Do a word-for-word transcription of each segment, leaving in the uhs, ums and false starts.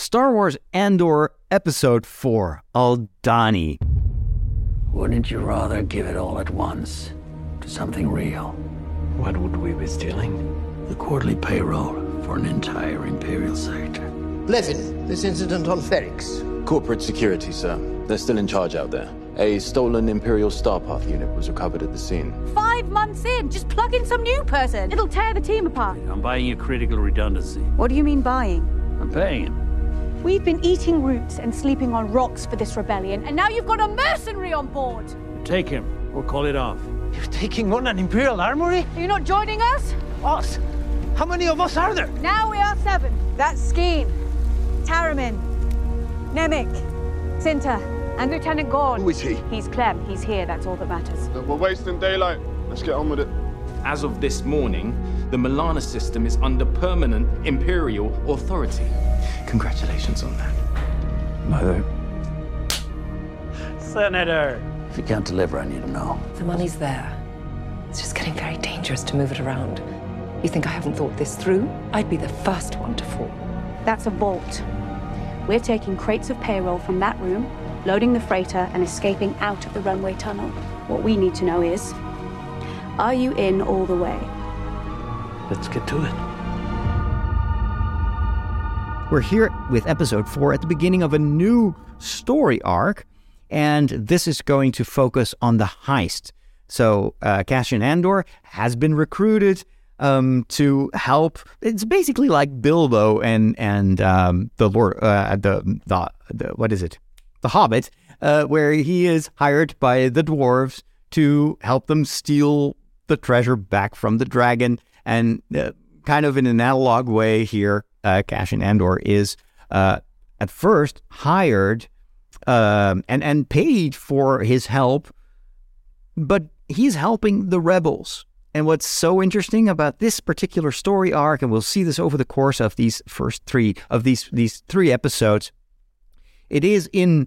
Star Wars Andor Episode four, Aldhani. Wouldn't you rather give it all at once to something real? What would we be stealing? The quarterly payroll for an entire Imperial sector. Levin, this incident on Ferrix. Corporate security, sir. They're still in charge out there. A stolen Imperial Starpath unit was recovered at the scene. Five months in, just plug in some new person. It'll tear the team apart. I'm buying a critical redundancy. What do you mean buying? I'm paying him. We've been eating roots and sleeping on rocks for this rebellion, and now you've got a mercenary on board. Take him, or call it off. You're taking on an Imperial armory? Are you not joining us? Us? How many of us are there? Now we are seven. That's Skeen, Taramin, Nemik, Cinta, and Lieutenant Gorn. Who is he? He's Clem. He's here. That's all that matters. We're wasting daylight. Let's get on with it. As of this morning, the Milana system is under permanent Imperial authority. Congratulations on that. Mother, Senator. if you can't deliver, I need to know. The money's there. It's just getting very dangerous to move it around. You think I haven't thought this through? I'd be the first one to fall. That's a vault. We're taking crates of payroll from that room, loading the freighter, and escaping out of the runway tunnel. What we need to know is, are you in all the way? Let's get to it. We're here with episode four at the beginning of a new story arc, and this is going to focus on the heist. So uh, Cassian Andor has been recruited um, to help. It's basically like Bilbo and and um, the Lord, uh, the, the the what is it, the Hobbit, uh, where he is hired by the dwarves to help them steal the treasure back from the dragon, and uh, kind of in an analog way here. Uh, Cassian Andor is uh, at first hired um, and and paid for his help, but he's helping the rebels. And what's so interesting about this particular story arc, and we'll see this over the course of these first three of these these three episodes, it is in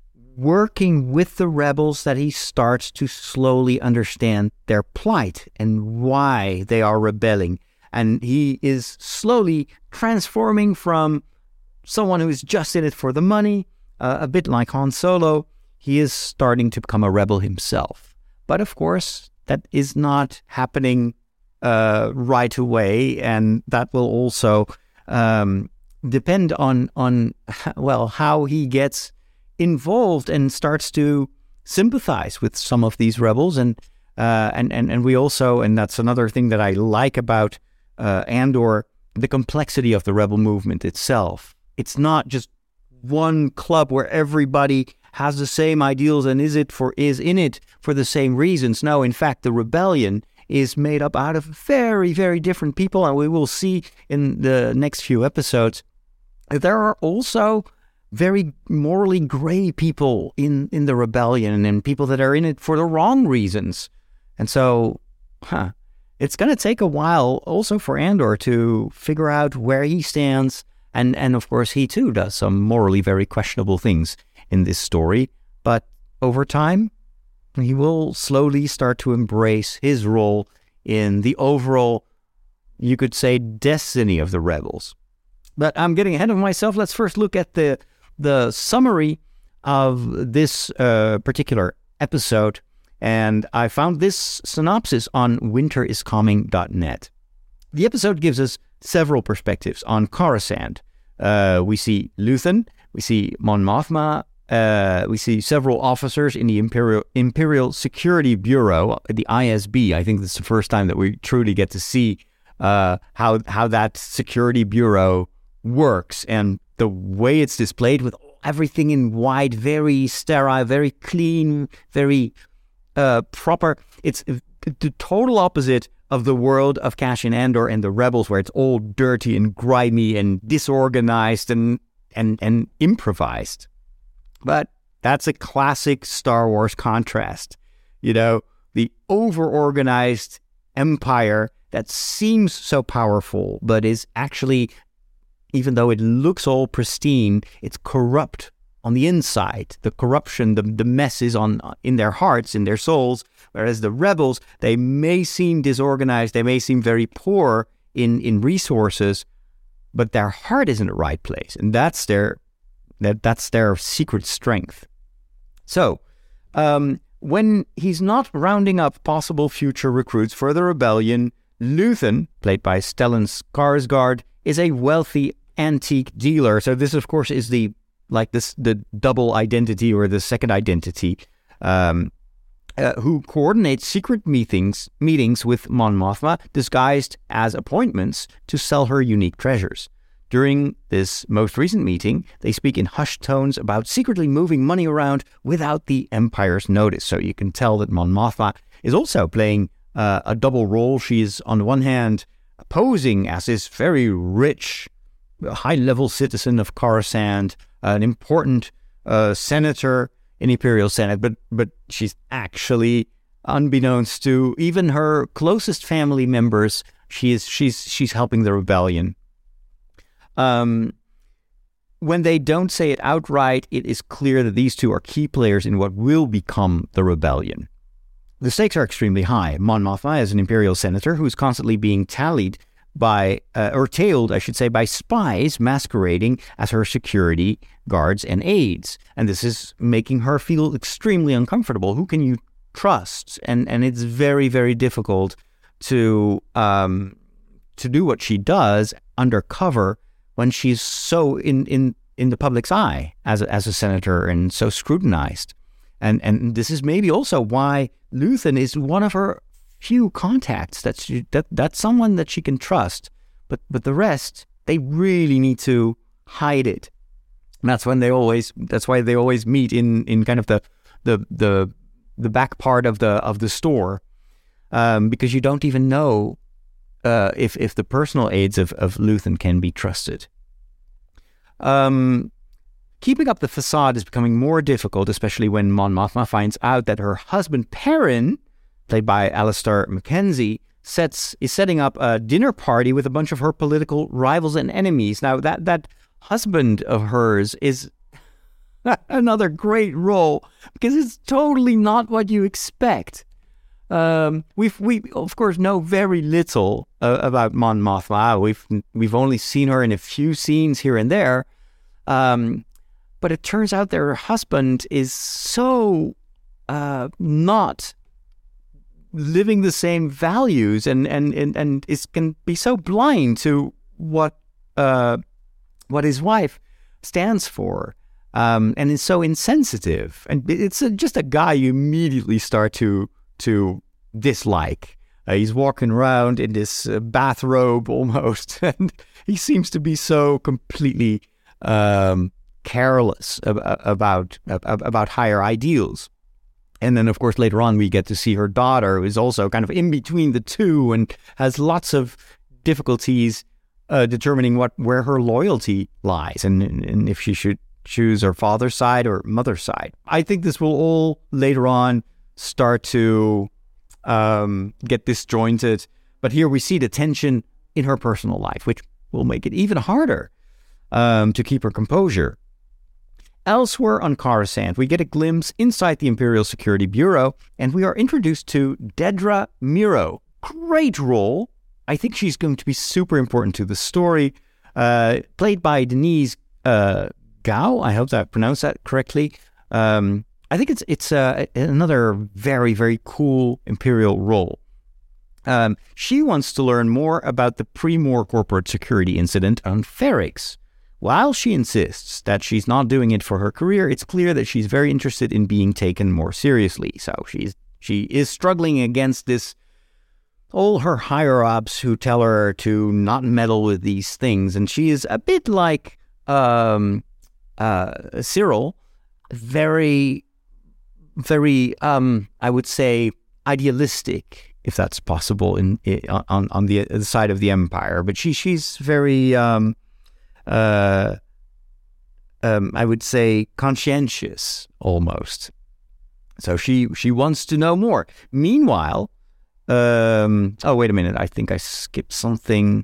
working with the rebels that he starts to slowly understand their plight and why they are rebelling. And he is slowly transforming from someone who is just in it for the money, uh, a bit like Han Solo. He is starting to become a rebel himself. But of course, that is not happening uh, right away. And that will also um, depend on, on, well, how he gets involved and starts to sympathize with some of these rebels. And, uh, and, and, and we also, and that's another thing that I like about Uh, Andor, the complexity of the rebel movement itself. It's not just one club where everybody has the same ideals and is it for is in it for the same reasons. No, in fact, the rebellion is made up out of very, very different people, and we will see in the next few episodes there are also very morally gray people in in the rebellion, and people that are in it for the wrong reasons. And so, huh. It's going to take a while also for Andor to figure out where he stands. And, and of course, he too does some morally very questionable things in this story. But over time, he will slowly start to embrace his role in the overall, you could say, destiny of the rebels. But I'm getting ahead of myself. Let's first look at the, the summary of this uh, particular episode. And I found this synopsis on winter is coming dot net. The episode gives us several perspectives on Coruscant. Uh, we see Luthen, we see Mon Mothma, uh, we see several officers in the Imperial Imperial Security Bureau, the I S B. I think this is the first time that we truly get to see uh, how how that security bureau works, and the way it's displayed with everything in white, very sterile, very clean, very Uh, proper. It's the total opposite of the world of Cassian Andor and the rebels, where it's all dirty and grimy and disorganized and and and improvised. But that's a classic Star Wars contrast. You know, the over-organized empire that seems so powerful, but is actually, even though it looks all pristine, it's corrupt on the inside. The corruption, the, the mess is on in their hearts, in their souls, whereas the rebels, they may seem disorganized, they may seem very poor in, in resources, but their heart is in the right place, and that's their that that's their secret strength. So, um, when he's not rounding up possible future recruits for the rebellion, Luthen, played by Stellan Skarsgård, is a wealthy antique dealer. So this, of course, is the like this the double identity or the second identity, um, uh, who coordinates secret meetings meetings with Mon Mothma, disguised as appointments to sell her unique treasures. During this most recent meeting, they speak in hushed tones about secretly moving money around without the Empire's notice. So you can tell that Mon Mothma is also playing uh, a double role. She is, on the one hand, posing as this very rich, high-level citizen of Coruscant, an important uh, senator in the Imperial Senate, but but she's actually, unbeknownst to even her closest family members, she is she's she's helping the rebellion. Um, when they don't say it outright, it is clear that these two are key players in what will become the rebellion. The stakes are extremely high. Mon Mothma is an Imperial senator who's constantly being tallied by, uh, or tailed, I should say, by spies masquerading as her security guards and aides. And this is making her feel extremely uncomfortable. Who can you trust? And and it's very, very difficult to um, to do what she does undercover when she's so in, in, in the public's eye as a, as a senator and so scrutinized. And and this is maybe also why Luthen is one of her few contacts that she, that that's someone that she can trust. But but the rest, they really need to hide it. And that's when they always that's why they always meet in, in kind of the the the the back part of the of the store, um, because you don't even know uh, if if the personal aides of, of Luthen can be trusted. Um. Keeping up the facade is becoming more difficult, especially when Mon Mothma finds out that her husband Perrin, played by Alistair Mackenzie, sets is setting up a dinner party with a bunch of her political rivals and enemies. Now, that that husband of hers is another great role because it's totally not what you expect. Um, we've we of course know very little uh, about Mon Mothma. We've we've only seen her in a few scenes here and there. Um, But it turns out that her husband is so uh, not living the same values and and, and, and is can be so blind to what uh, what his wife stands for, um, and is so insensitive. And it's a, just a guy you immediately start to to dislike. Uh, he's walking around in this uh, bathrobe almost, and he seems to be so completely Um, careless about about higher ideals. And then, of course, later on we get to see her daughter, who is also kind of in between the two and has lots of difficulties uh, determining what where her loyalty lies and, and if she should choose her father's side or mother's side. I think this will all later on start to um, get disjointed. But here we see the tension in her personal life, which will make it even harder um, to keep her composure. Elsewhere on Coruscant, we get a glimpse inside the Imperial Security Bureau, and we are introduced to Dedra Meero. Great role. I think she's going to be super important to the story. Uh, played by Denise uh, Gao. I hope I pronounced that correctly. Um, I think it's it's uh, another very, very cool Imperial role. Um, she wants to learn more about the Pre-Mor corporate security incident on Ferrix. While she insists that she's not doing it for her career, it's clear that she's very interested in being taken more seriously. So she's she is struggling against this, all her higher-ups who tell her to not meddle with these things. And she is a bit like um, uh, Syril, very, very, um, I would say, idealistic, if that's possible, in, in on, on the, the side of the Empire. But she she's very... Um, Uh, um, I would say conscientious almost. So she she wants to know more. Meanwhile, um, oh wait a minute, I think I skipped something.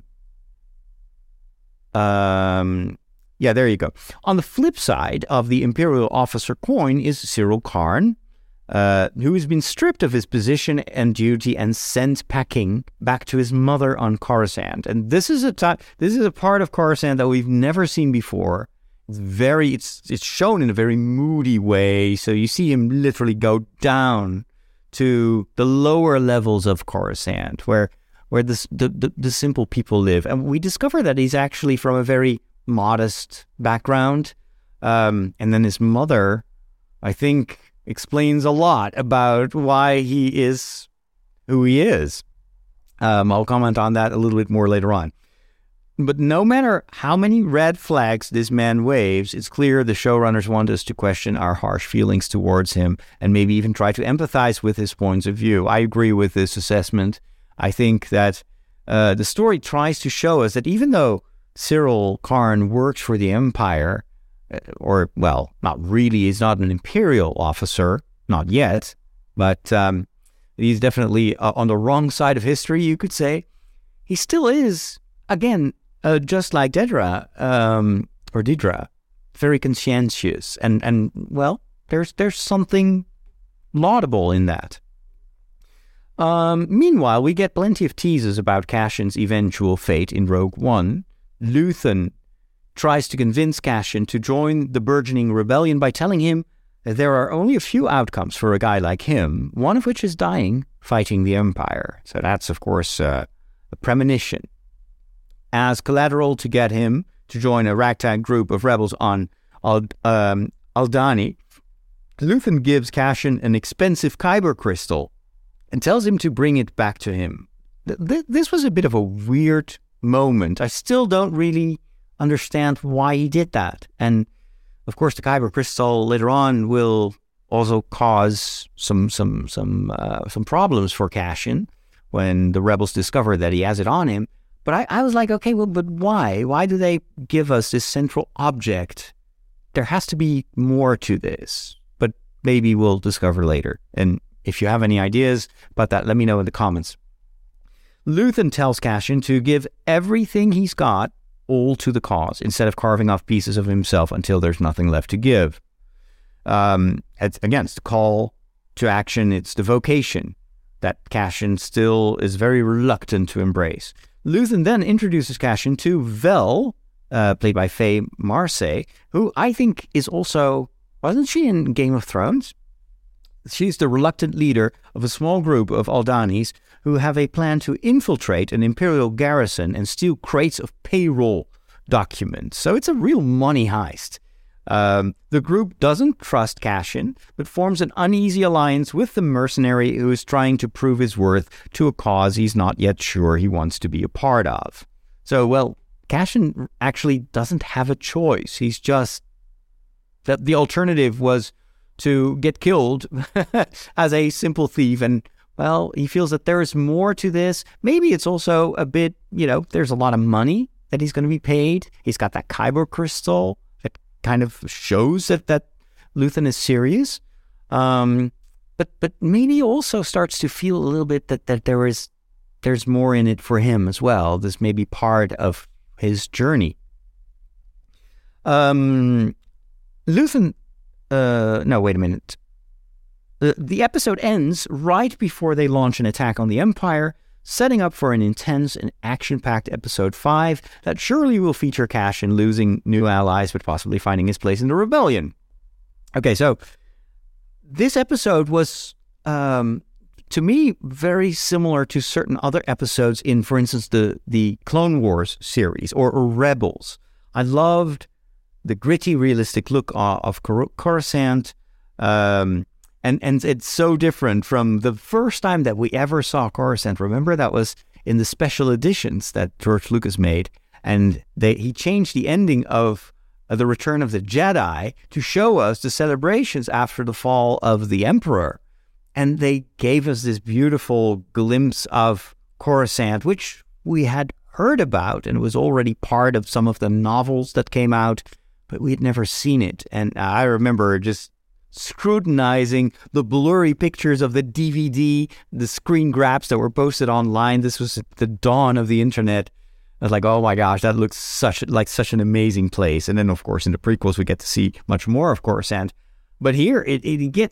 Um, yeah, there you go. On the flip side of the Imperial officer coin is Syril Karn, uh, who has been stripped of his position and duty and sent packing back to his mother on Coruscant. And this is a ti- this is a part of Coruscant that we've never seen before. It's very it's it's shown in a very moody way. So you see him literally go down to the lower levels of Coruscant, where where this, the, the the simple people live, and we discover that he's actually from a very modest background. Um, and then his mother, I think, explains a lot about why he is who he is. Um, I'll comment on that a little bit more later on. But no matter how many red flags this man waves, it's clear the showrunners want us to question our harsh feelings towards him and maybe even try to empathize with his points of view. I agree with this assessment. I think that uh, the story tries to show us that even though Syril Karn works for the Empire, or, well, not really, he's not an Imperial officer, not yet, but um, he's definitely uh, on the wrong side of history, you could say. He still is, again, uh, just like Dedra, um, or Dedra, very conscientious, and, and well, there's there's something laudable in that. Um, meanwhile, we get plenty of teases about Cassian's eventual fate in Rogue One. Luthen tries to convince Cassian to join the burgeoning rebellion by telling him that there are only a few outcomes for a guy like him, one of which is dying fighting the Empire. So that's, of course, uh, a premonition. As collateral to get him to join a ragtag group of rebels on Ald- um, Aldhani, Luthen gives Cassian an expensive Kyber crystal and tells him to bring it back to him. Th- th- this was a bit of a weird moment. I still don't really understand why he did that. And of course, the Kyber crystal later on will also cause some some some uh, some problems for Cassian when the rebels discover that he has it on him. But I, I was like, okay, well, but why? Why do they give us this central object? There has to be more to this. But maybe we'll discover later. And if you have any ideas about that, let me know in the comments. Luthen tells Cassian to give everything he's got all to the cause, instead of carving off pieces of himself until there's nothing left to give. Um, it's, again, it's the call to action. It's the vocation that Cassian still is very reluctant to embrace. Luthen then introduces Cassian to Vel, uh, played by Faye Marsay, who I think is also, wasn't she in Game of Thrones? She's the reluctant leader of a small group of Aldhanis who have a plan to infiltrate an Imperial garrison and steal crates of payroll documents. So it's a real money heist. Um, the group doesn't trust Cassian, but forms an uneasy alliance with the mercenary who is trying to prove his worth to a cause he's not yet sure he wants to be a part of. So, well, Cassian actually doesn't have a choice. He's just... that the alternative was to get killed as a simple thief, and, well, he feels that there is more to this. Maybe it's also a bit, you know, there's a lot of money that he's going to be paid. He's got that Kyber crystal that kind of shows that, that Luthen is serious. Um, but but maybe also starts to feel a little bit that, that there is there's more in it for him as well. This may be part of his journey. Um, Luthen... Uh, no, wait a minute. The, the episode ends right before they launch an attack on the Empire, setting up for an intense and action-packed episode five that surely will feature Cassian losing new allies but possibly finding his place in the rebellion. Okay, so this episode was, um, to me, very similar to certain other episodes in, for instance, the, the Clone Wars series or, or Rebels. I loved the gritty, realistic look of Coruscant, um, and and it's so different from the first time that we ever saw Coruscant. Remember, that was in the special editions that George Lucas made, and they he changed the ending of uh, the Return of the Jedi to show us the celebrations after the fall of the Emperor, and they gave us this beautiful glimpse of Coruscant, which we had heard about, and it was already part of some of the novels that came out, but we had never seen it. And I remember just scrutinizing the blurry pictures of the D V D, the screen grabs that were posted online. This was the dawn of the internet. I was like, oh my gosh, that looks such like such an amazing place. And then, of course, in the prequels, we get to see much more of Coruscant. But here, it, it gets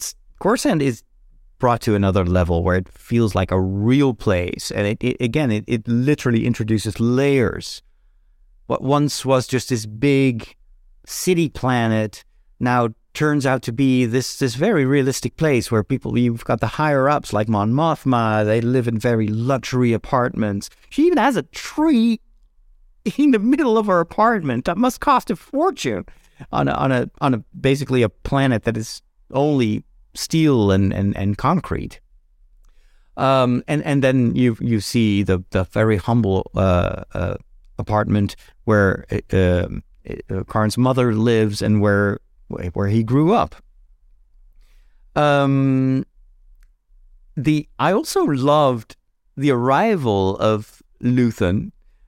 Coruscant is brought to another level where it feels like a real place. And it, it again, it, it literally introduces layers. What once was just this big city planet now turns out to be this this very realistic place where people, you've got the higher-ups like Mon Mothma, they live in very luxury apartments. She even has a tree in the middle of her apartment that must cost a fortune on a, on a on a basically a planet that is only steel and, and, and concrete. Um, and, and then you you see the, the very humble uh, uh, apartment where uh, uh, Karn's mother lives and where where he grew up. Um, the I also loved the arrival of Luthen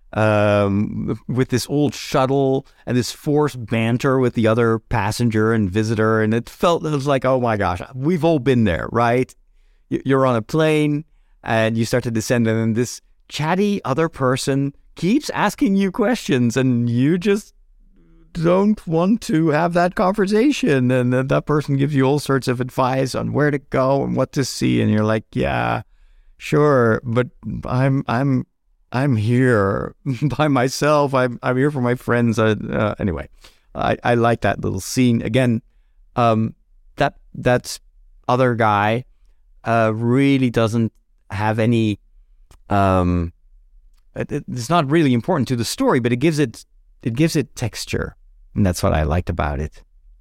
um, with this old shuttle and this forced banter with the other passenger and visitor, and it felt it was like, oh my gosh, we've all been there, right? You're on a plane and you start to descend, and then this chatty other person keeps asking you questions, and you just don't want to have that conversation, and then that person gives you all sorts of advice on where to go and what to see, and you're like, yeah, sure, but I'm I'm I'm here by myself. I'm I'm here for my friends. Uh, uh, anyway, I I like that little scene again. Um, that that other guy uh really doesn't have any. Um, it, it's not really important to the story, but it gives it it gives it texture. And that's what I liked about it.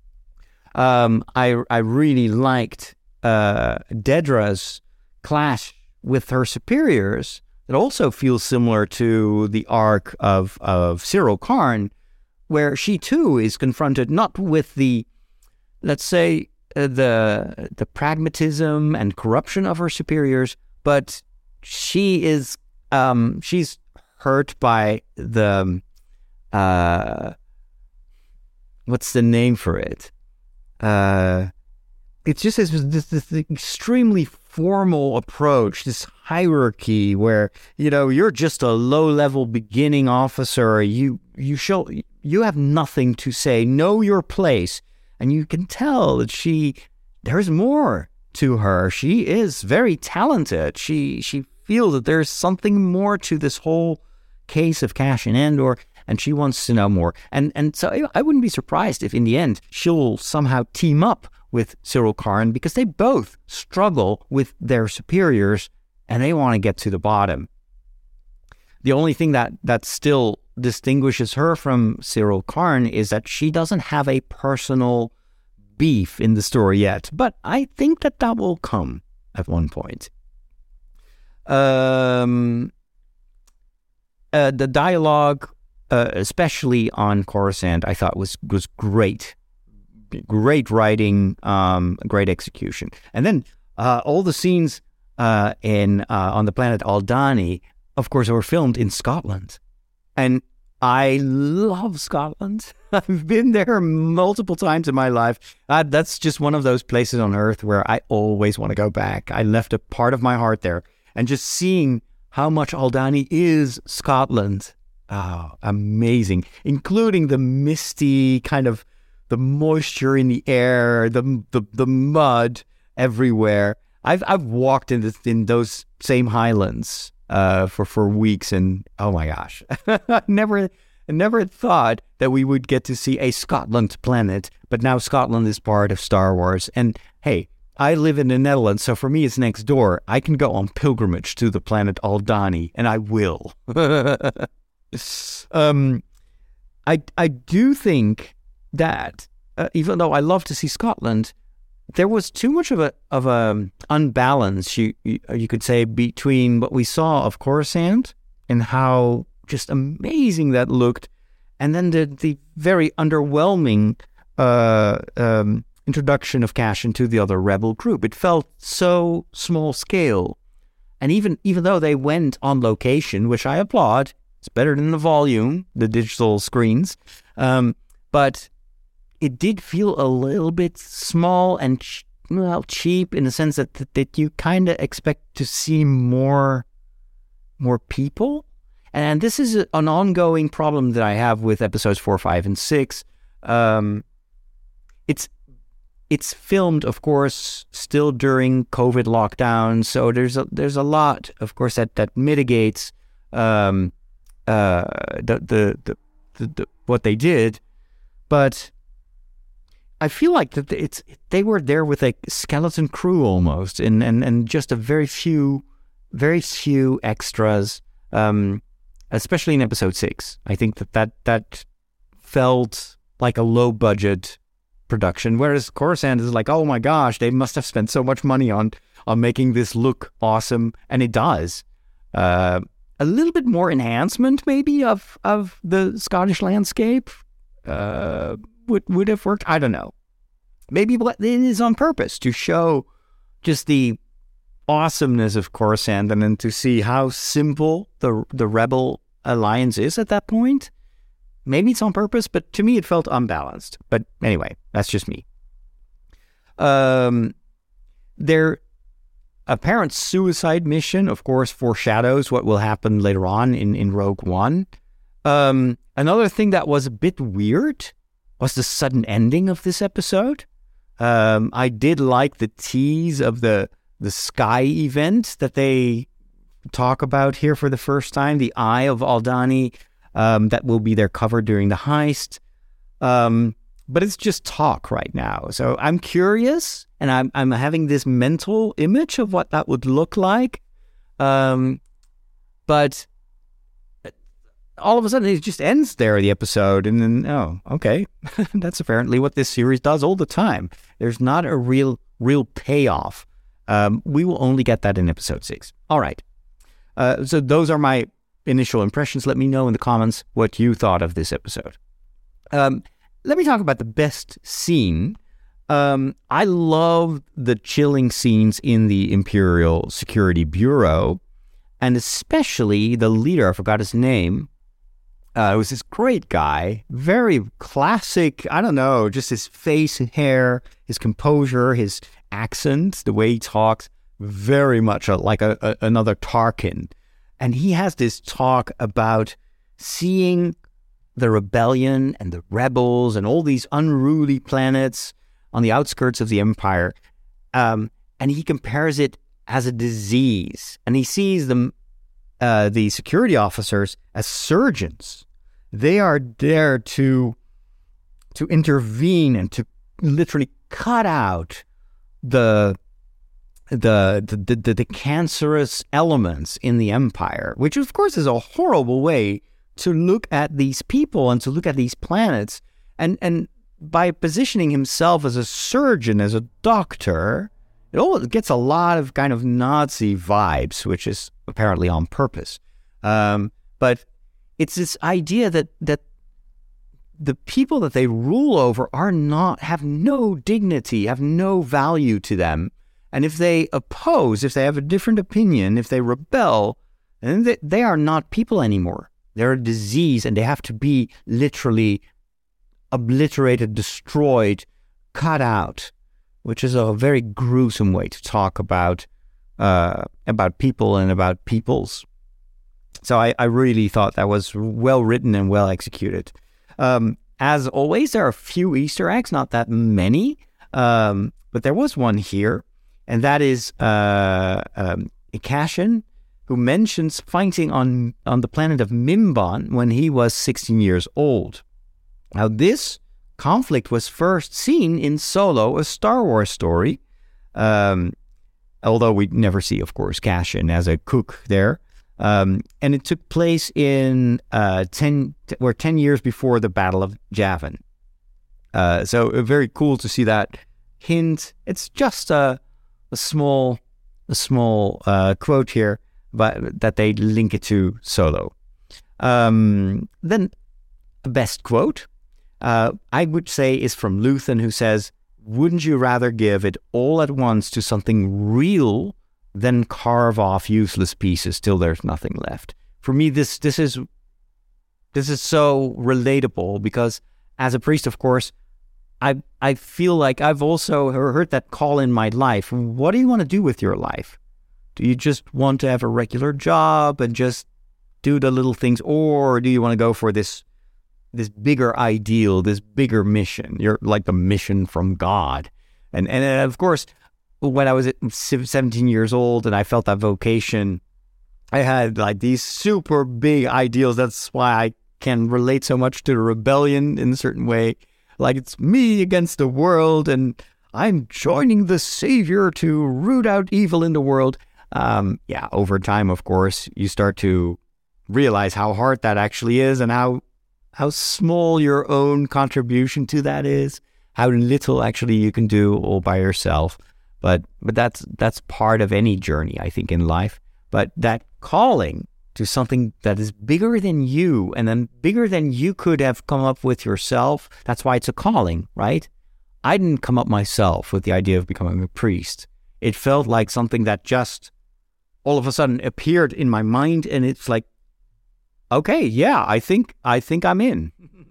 Um, I I really liked uh, Dedra's clash with her superiors. It also feels similar to the arc of of Syril Karn, where she too is confronted not with the, let's say, uh, the the pragmatism and corruption of her superiors, but she is um, she's hurt by the. Uh, What's the name for it? Uh, it's just this, this, this extremely formal approach, this hierarchy where, you know, you're just a low-level beginning officer. You you show you have nothing to say. Know your place, and you can tell that she there's more to her. She is very talented. She she feels that there's something more to this whole case of Cassian Andor. And she wants to know more. And and so I wouldn't be surprised if in the end she'll somehow team up with Syril Karn, because they both struggle with their superiors and they want to get to the bottom. The only thing that, that still distinguishes her from Syril Karn is that she doesn't have a personal beef in the story yet. But I think that that will come at one point. Um, uh, the dialogue... Uh, especially on Coruscant, I thought was was great, great writing, um, great execution, and then uh, all the scenes uh, in uh, on the planet Aldhani, of course, were filmed in Scotland, and I love Scotland. I've been there multiple times in my life. Uh, that's just one of those places on Earth where I always want to go back. I left a part of my heart there, and just seeing how much Aldhani is Scotland. Oh, amazing. Including the misty kind of the moisture in the air, the the, the mud everywhere. I've I've walked in this, in those same highlands uh, for, for weeks, and oh my gosh. I never I never thought that we would get to see a Scotland planet, but now Scotland is part of Star Wars. And hey, I live in the Netherlands, so for me it's next door. I can go on pilgrimage to the planet Aldhani, and I will. Um, I I do think that uh, even though I love to see Scotland, there was too much of a of a unbalance, you, you you could say, between what we saw of Coruscant and how just amazing that looked, and then the the very underwhelming uh, um, introduction of Cassian to the other rebel group. It felt so small scale, and even even though they went on location, which I applaud. It's better than the volume, the digital screens. Um, but it did feel a little bit small and ch- well cheap in the sense that that, that you kind of expect to see more more people. And this is a, an ongoing problem that I have with episodes four, five, and six. Um, it's it's filmed, of course, still during COVID lockdown. So there's a there's a lot, of course, that that mitigates um, uh, the, the, the the the what they did. But I feel like that it's they were there with a skeleton crew almost, and and, and just a very few, very few extras, um, especially in episode six. I think that that, that felt like a low budget production, whereas Coruscant is like, oh my gosh, they must have spent so much money on on making this look awesome, and it does. Uh, a little bit more enhancement, maybe, of of the Scottish landscape uh, would would have worked. I don't know. Maybe it is on purpose to show just the awesomeness of Coruscant, and then to see how simple the the Rebel alliance is at that point. Maybe it's on purpose, but to me it felt unbalanced. But anyway, that's just me. Um, their apparent suicide mission, of course, foreshadows what will happen later on in, in Rogue One. Um, another thing that was a bit weird was the sudden ending of this episode. Um, I did like the tease of the the sky event that they talk about here for the first time, the Eye of Aldhani. Um, that will be their cover during the heist. Um, but it's just talk right now. So I'm curious, and I'm I'm having this mental image of what that would look like. Um, but all of a sudden, it just ends there, the episode. And then, oh, okay. That's apparently what this series does all the time. There's not a real, real payoff. Um, we will only get that in episode six. All right. Uh, so those are my initial impressions. Let me know in the comments what you thought of this episode. Um, let me talk about the best scene. Um, I love the chilling scenes in the Imperial Security Bureau, and especially the leader, I forgot his name. Uh, it was this great guy, very classic, I don't know, just his face, hair, his composure, his accent, the way he talks, very much a, like a, a, another Tarkin. And he has this talk about seeing the rebellion and the rebels and all these unruly planets on the outskirts of the Empire. Um, and he compares it as a disease. And he sees them, uh, the security officers as surgeons. They are there to, to intervene and to literally cut out the... The, the the the cancerous elements in the Empire, which of course is a horrible way to look at these people and to look at these planets. And and by positioning himself as a surgeon, as a doctor, it all gets a lot of kind of Nazi vibes, which is apparently on purpose. Um, but it's this idea that that the people that they rule over are not have no dignity, have no value to them. And if they oppose, if they have a different opinion, if they rebel, then they, they are not people anymore. They're a disease, and they have to be literally obliterated, destroyed, cut out, which is a very gruesome way to talk about uh, about people and about peoples. So I, I really thought that was well written and well executed. Um, as always, there are a few Easter eggs, not that many, um, but there was one here. And that is uh, um, Cassian, who mentions fighting on, on the planet of Mimban when he was sixteen years old. Now, this conflict was first seen in Solo, a Star Wars story, um, although we never see, of course, Cassian as a cook there. Um, and it took place in uh, ten, or ten years before the Battle of Yavin. Uh, so uh, very cool to see that hint. It's just a a small, a small uh, quote here, but that they link it to Solo. Um, then, the best quote, uh, I would say, is from Luthen, who says, "Wouldn't you rather give it all at once to something real than carve off useless pieces till there's nothing left?" For me, this this is this is so relatable, because as a priest, of course, I I feel like I've also heard that call in my life. What do you want to do with your life? Do you just want to have a regular job and just do the little things, or do you want to go for this this bigger ideal, this bigger mission? You're like the mission from God. And, and and of course, when I was seventeen years old and I felt that vocation, I had like these super big ideals. That's why I can relate so much to the rebellion in a certain way. Like it's me against the world and I'm joining the savior to root out evil in the world. Um, yeah, over time, of course, you start to realize how hard that actually is and how how small your own contribution to that is, how little actually you can do all by yourself. But but that's that's part of any journey, I think, in life. But that calling to something that is bigger than you and then bigger than you could have come up with yourself, that's why it's a calling, right? I didn't come up myself with the idea of becoming a priest. It felt like something that just all of a sudden appeared in my mind, and it's like, okay, yeah, I think I think I'm in.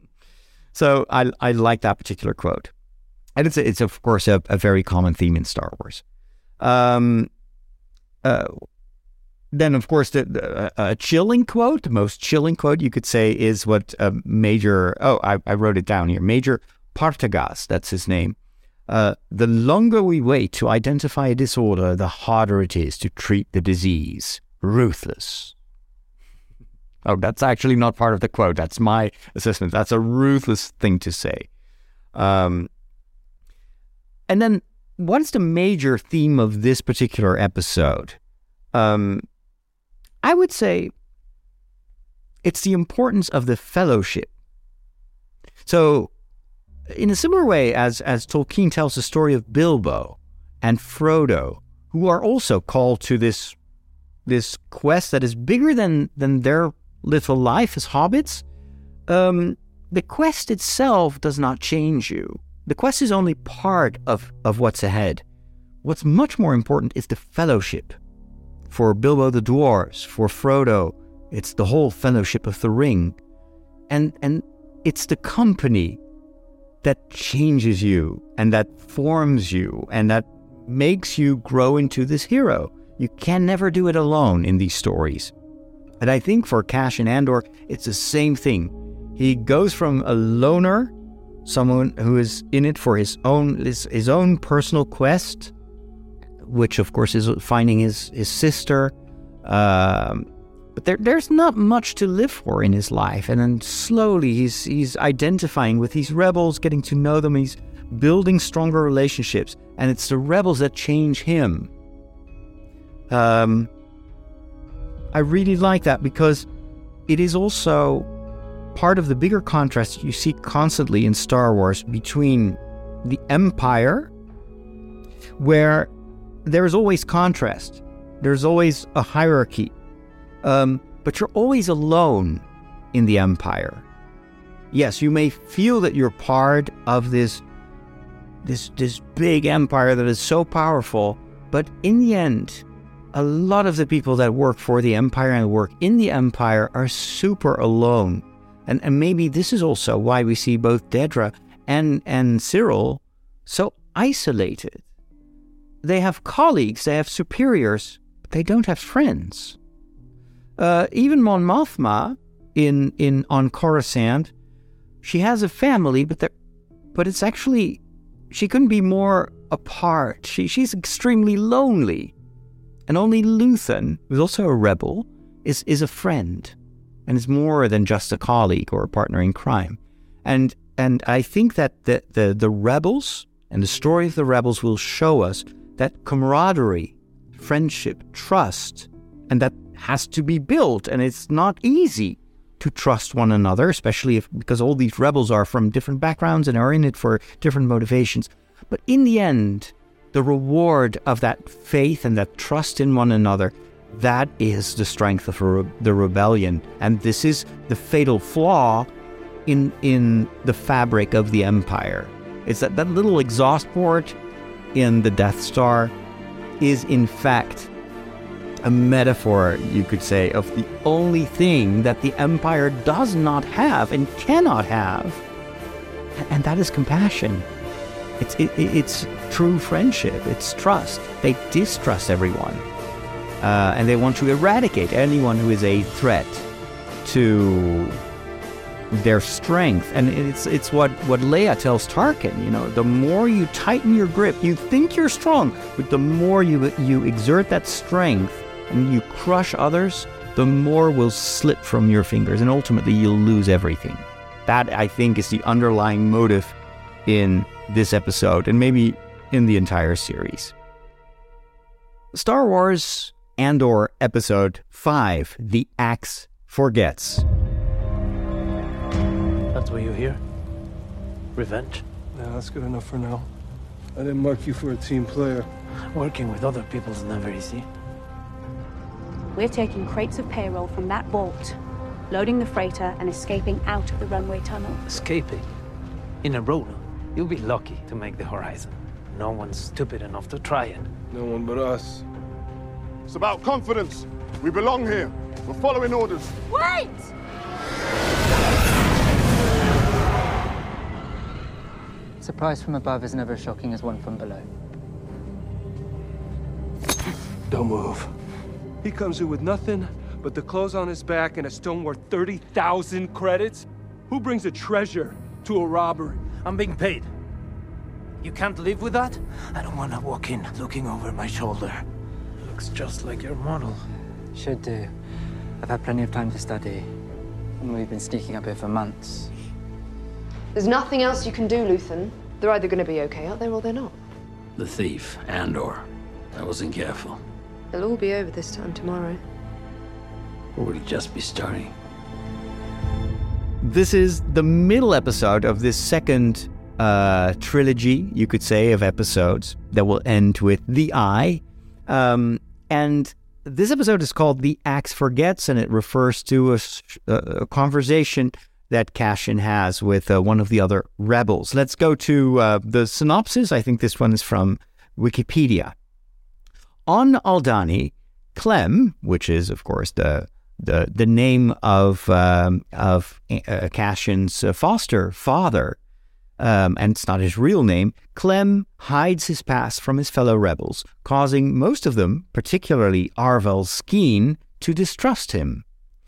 So I I like that particular quote, and it's a, it's of course a, a very common theme in Star Wars. Um, uh, then of course the, the a chilling quote, the most chilling quote you could say is what uh, Major. Oh, I, I wrote it down here. Major Partagaz, that's his name. Uh, the longer we wait to identify a disorder, the harder it is to treat the disease. Ruthless. Oh, that's actually not part of the quote. That's my assessment. That's a ruthless thing to say. Um, and then, what's the major theme of this particular episode? Um, I would say it's the importance of the fellowship. So, in a similar way as, as Tolkien tells the story of Bilbo and Frodo, who are also called to this this quest that is bigger than, than their little life as hobbits, um, the quest itself does not change you. The quest is only part of, of what's ahead. What's much more important is the fellowship. For Bilbo the Dwarves, for Frodo, it's the whole fellowship of the ring. And, and it's the company that changes you and that forms you and that makes you grow into this hero. You can never do it alone in these stories. And I think for Cassian Andor, it's the same thing. He goes from a loner, someone who is in it for his own his, his own personal quest, which of course is finding his, his sister. Um, but there there's not much to live for in his life. And then slowly he's he's identifying with these rebels, getting to know them. He's building stronger relationships. And it's the rebels that change him. Um, I really like that because it is also part of the bigger contrast you see constantly in Star Wars between the Empire, where there is always contrast. There's always a hierarchy. Um, but you're always alone in the Empire. Yes, you may feel that you're part of this, this, this big empire that is so powerful, but in the end, a lot of the people that work for the Empire and work in the Empire are super alone. And, and maybe this is also why we see both Dedra and, and Cyril so isolated. They have colleagues, they have superiors, but they don't have friends. Uh, even Mon Mothma in, in on Coruscant, she has a family, but but it's actually, she couldn't be more apart. She She's extremely lonely. And only Luthen, who's also a rebel, is, is a friend. And is more than just a colleague or a partner in crime. And and I think that the, the, the rebels and the story of the rebels will show us that camaraderie, friendship, trust, and that has to be built. And it's not easy to trust one another, especially if because all these rebels are from different backgrounds and are in it for different motivations. But in the end, the reward of that faith and that trust in one another, that is the strength of re- the rebellion. And this is the fatal flaw in in the fabric of the Empire. It's that that little exhaust port in the Death Star is in fact a metaphor, you could say, of the only thing that the Empire does not have and cannot have, and that is compassion. It's it, it's true friendship. It's trust. They distrust everyone, uh, and they want to eradicate anyone who is a threat to their strength. And it's it's what, what Leia tells Tarkin, you know, the more you tighten your grip, you think you're strong, but the more you you exert that strength and you crush others, the more will slip from your fingers, and ultimately you'll lose everything. That, I think, is the underlying motive in this episode, and maybe in the entire series. Star Wars Andor Episode five, The Axe Forgets. That's why you're here? Revenge? Yeah, that's good enough for now. I didn't mark you for a team player. Working with other people's never easy. We're taking crates of payroll from that vault, loading the freighter and escaping out of the runway tunnel. Escaping? In a Rona? You'll be lucky to make the horizon. No one's stupid enough to try it. No one but us. It's about confidence. We belong here. We're following orders. Wait! Surprise from above is never as shocking as one from below. Don't move. He comes in with nothing but the clothes on his back and a stone worth thirty thousand credits? Who brings a treasure to a robbery? I'm being paid. You can't live with that? I don't want to walk in looking over my shoulder. Looks just like your model. Should do. I've had plenty of time to study. And we've been sneaking up here for months. There's nothing else you can do, Luthen. They're either going to be okay out there or they're not. The thief, Andor. I wasn't careful. It'll all be over this time tomorrow. Or will it just be starting? This is the middle episode of this second uh, trilogy, you could say, of episodes that will end with The Eye. Um, and this episode is called The Axe Forgets, and it refers to a, a conversation that Cassian has with uh, one of the other rebels. Let's go to uh, the synopsis. I think this one is from Wikipedia. On Aldhani, Clem, which is, of course, the the the name of um, of uh, Cassian's uh, foster father, um, and it's not his real name, Clem hides his past from his fellow rebels, causing most of them, particularly Arvel Skeen, to distrust him.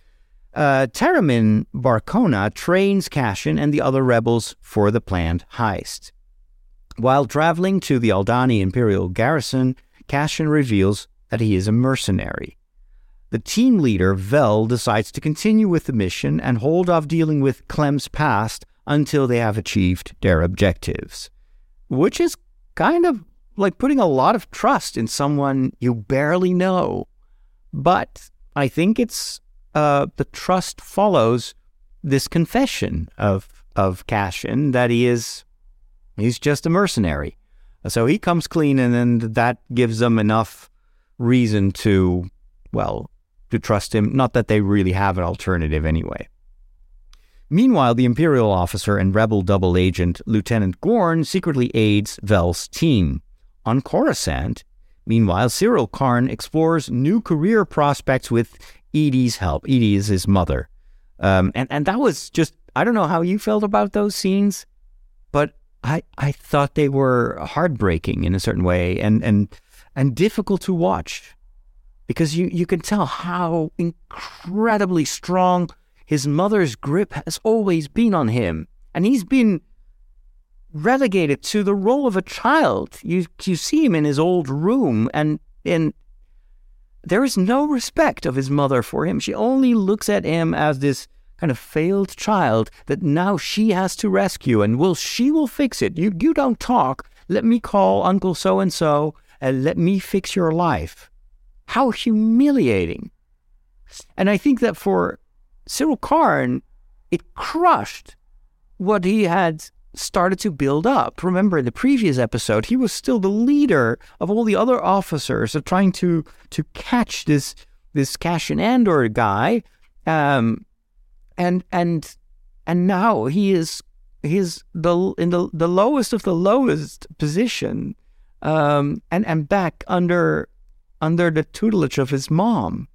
Uh, Taramin Barcona trains Cassian and the other rebels for the planned heist. While traveling to the Aldhani Imperial garrison, Cassian reveals that he is a mercenary. The team leader, Vel, decides to continue with the mission and hold off dealing with Clem's past until they have achieved their objectives. Which is kind of like putting a lot of trust in someone you barely know. But I think it's uh, the trust follows this confession of of Cassian that he is he's just a mercenary. So he comes clean, and then that gives them enough reason to, well, to trust him. Not that they really have an alternative anyway. Meanwhile, the Imperial officer and rebel double agent Lieutenant Gorn secretly aids Vel's team. On Coruscant, meanwhile, Cyril Karn explores new career prospects with Edie's help. Edie is his mother. Um, and, and that was just, I don't know how you felt about those scenes, but I, I thought they were heartbreaking in a certain way and and, and difficult to watch because you, you can tell how incredibly strong his mother's grip has always been on him. And he's been relegated to the role of a child. You you see him in his old room, and, and there is no respect of his mother for him. She only looks at him as this kind of failed child that now she has to rescue, and will she will fix it. You you don't talk. Let me call Uncle so-and-so and let me fix your life. How humiliating. And I think that for Cyril Karn, it crushed what he had started to build up. Remember, in the previous episode, he was still the leader of all the other officers of trying to to catch this this Cassian Andor guy. Um, And and and now he is he is the in the, the lowest of the lowest position, um, and and back under under the tutelage of his mom.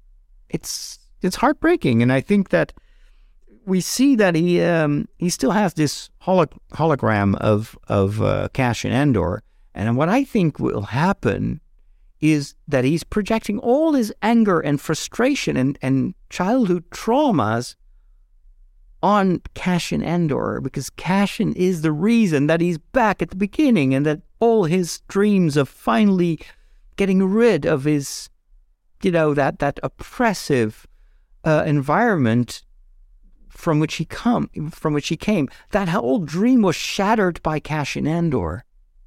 It's it's heartbreaking, and I think that we see that he um, he still has this holo- hologram of of uh, Cassian Andor, and what I think will happen is that he's projecting all his anger and frustration and, and childhood traumas on Cassian Andor, because Cassian is the reason that he's back at the beginning, and that all his dreams of finally getting rid of his, you know, that that oppressive uh, environment from which he come from which he came, that whole dream was shattered by Cassian Andor,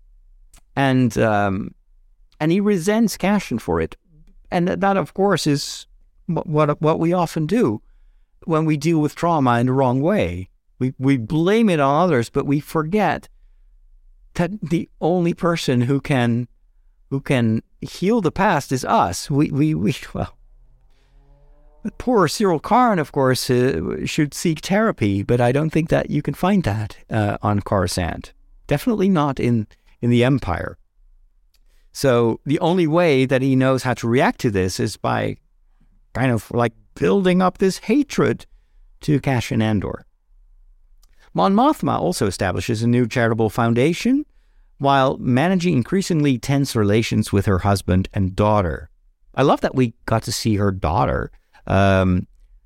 and um, and he resents Cassian for it, and that, of course, is what what, what we often do when we deal with trauma in the wrong way. We we blame it on others, but we forget that the only person who can who can heal the past is us. We we we well, poor Cyril Karn, of course, uh, should seek therapy, but I don't think that you can find that uh, on Coruscant. Definitely not in in the Empire. So the only way that he knows how to react to this is by kind of like building up this hatred to Cassian Andor. Mon Mothma also establishes a new charitable foundation while managing increasingly tense relations with her husband and daughter. I love that we got to see her daughter. Um,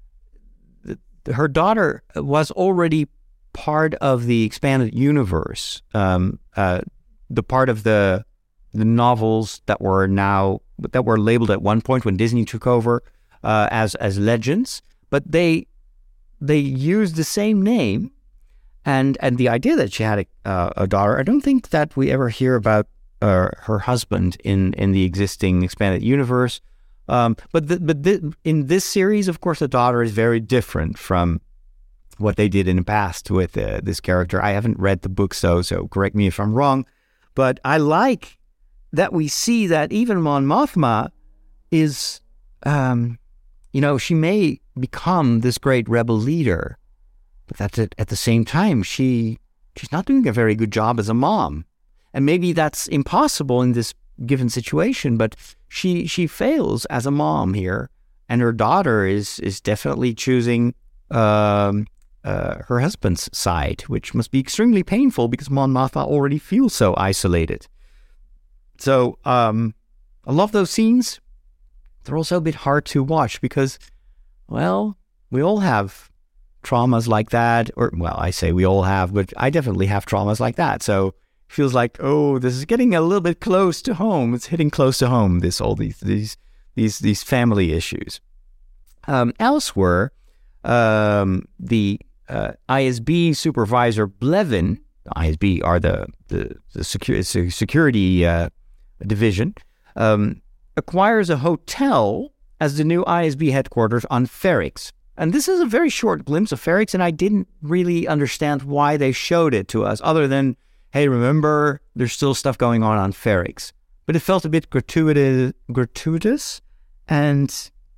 her daughter was already part of the expanded universe, um, uh, the part of the the novels that were now that were labeled at one point when Disney took over uh, as as legends, but they they used the same name, and and the idea that she had a, uh, a daughter. I don't think that we ever hear about uh, her husband in in the existing expanded universe. Um, but the, but the, in this series, of course, the daughter is very different from what they did in the past with uh, this character. I haven't read the book, so so correct me if I'm wrong. But I like that we see that even Mon Mothma is, um, you know, she may become this great rebel leader, but that's at, at the same time, she she's not doing a very good job as a mom. And maybe that's impossible in this given situation, but she she fails as a mom here, and her daughter is is definitely choosing um, uh, her husband's side, which must be extremely painful because Mon Mothma already feels so isolated. So um, I love those scenes. They're also a bit hard to watch because, well, we all have traumas like that, or well, I say we all have, but I definitely have traumas like that. So it feels like, oh, this is getting a little bit close to home. It's hitting close to home. This all these these these these family issues. Um, elsewhere, um, the uh, I S B supervisor Blevin, I S B are the the, the security security uh, division, um, acquires a hotel as the new I S B headquarters on Ferrix. And this is a very short glimpse of Ferrix, and I didn't really understand why they showed it to us, other than, hey, remember, there's still stuff going on on Ferrix. But it felt a bit gratuitous, gratuitous and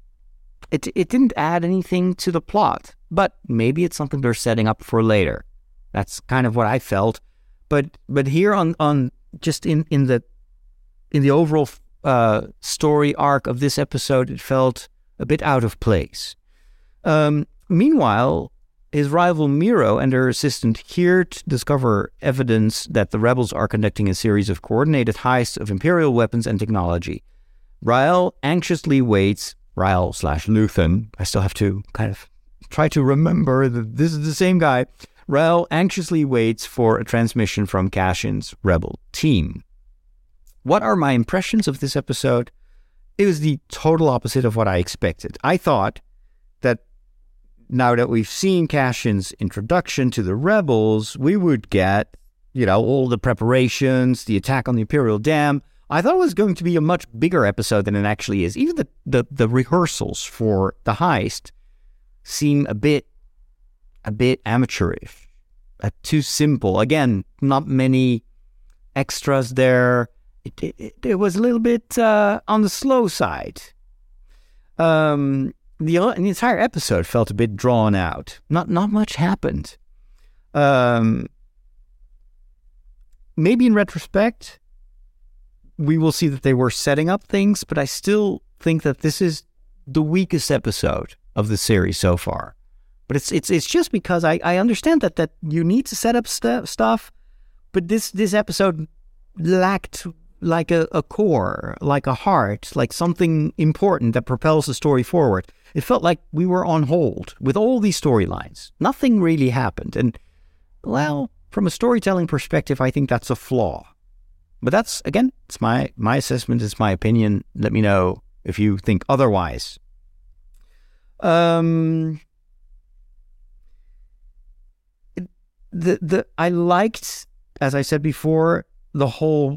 it it didn't add anything to the plot. But maybe it's something they're setting up for later. That's kind of what I felt. But but here on, on just in, in the in the overall uh, story arc of this episode, it felt a bit out of place. Um, meanwhile, his rival Miro and her assistant Hirt discover evidence that the rebels are conducting a series of coordinated heists of Imperial weapons and technology. Rael anxiously waits, Rael slash Luthen, I still have to kind of try to remember that this is the same guy. Rael anxiously waits for a transmission from Cassian's rebel team. What are my impressions of this episode? It was the total opposite of what I expected. I thought that now that we've seen Cassian's introduction to the rebels, we would get, you know, all the preparations, the attack on the Imperial Dam. I thought it was going to be a much bigger episode than it actually is. Even the, the, the rehearsals for the heist seem a bit, a bit amateurish, uh, too simple. Again, not many extras there. It, it, it was a little bit uh, on the slow side. Um... The, the entire episode felt a bit drawn out. Not not much happened. Um, maybe in retrospect, we will see that they were setting up things, but I still think that this is the weakest episode of the series so far. But it's it's it's just because I, I understand that, that you need to set up st- stuff, but this this episode lacked like a, a core, like a heart, like something important that propels the story forward. It felt like we were on hold with all these storylines. Nothing really happened. And, well, from a storytelling perspective, I think that's a flaw. But that's, again, it's my, my assessment, it's my opinion. Let me know if you think otherwise. Um, the the I liked, as I said before, the whole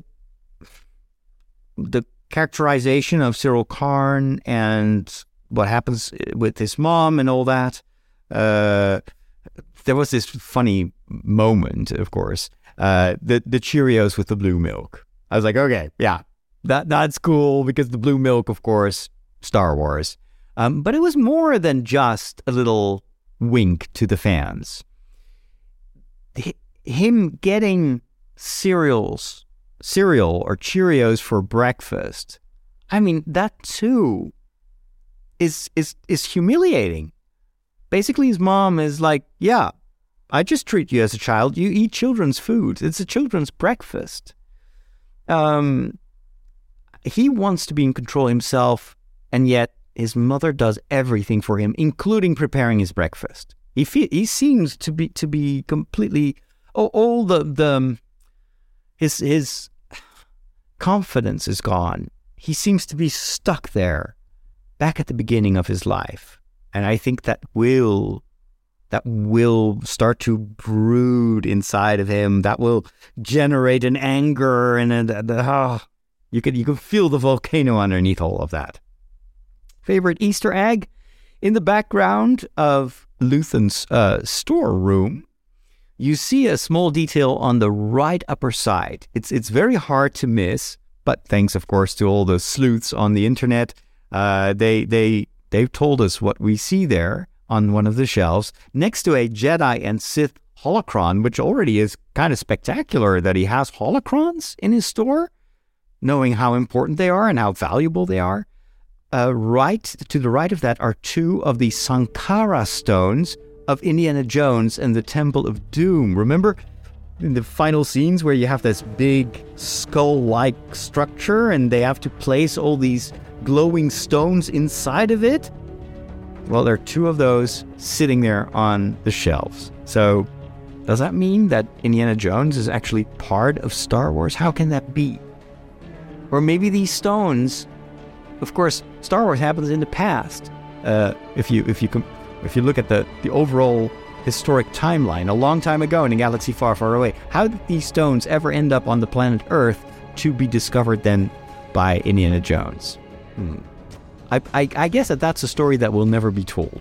the characterization of Cyril Karn and what happens with his mom and all that. Uh, there was this funny moment, of course, uh, the the Cheerios with the blue milk. I was like, okay, yeah, that that's cool because the blue milk, of course, Star Wars. Um, but it was more than just a little wink to the fans. H- him getting cereals, cereal or Cheerios for breakfast. I mean, that too is is is humiliating. Basically, his mom is like, yeah, I just treat you as a child. You eat children's food. It's a children's breakfast. Um, he wants to be in control himself, and yet his mother does everything for him, including preparing his breakfast. He fe- he seems to be to be completely oh, all the the his his confidence is gone. He seems to be stuck there, back at the beginning of his life. And I think that will, that will start to brood inside of him. That will generate an anger and a, a, oh, you can you can feel the volcano underneath all of that. Favorite Easter egg? In the background of Luthen's uh, storeroom, you see a small detail on the right upper side. It's it's very hard to miss, but thanks, of course, to all the sleuths on the internet, uh, they they. They've told us what we see there on one of the shelves next to a Jedi and Sith holocron, which already is kind of spectacular that he has holocrons in his store, knowing how important they are and how valuable they are. Uh, right to the right of that are two of the Sankara stones of Indiana Jones and the Temple of Doom. Remember in the final scenes where you have this big skull-like structure and they have to place all these glowing stones inside of it? Well, there are two of those sitting there on the shelves. So, does that mean that Indiana Jones is actually part of Star Wars? How can that be? Or maybe these stones, of course, Star Wars happens in the past. Uh, if you if you com- if you look at the, the overall historic timeline, a long time ago in a galaxy far, far away, how did these stones ever end up on the planet Earth to be discovered then by Indiana Jones? Hmm. I, I, I guess that that's a story that will never be told.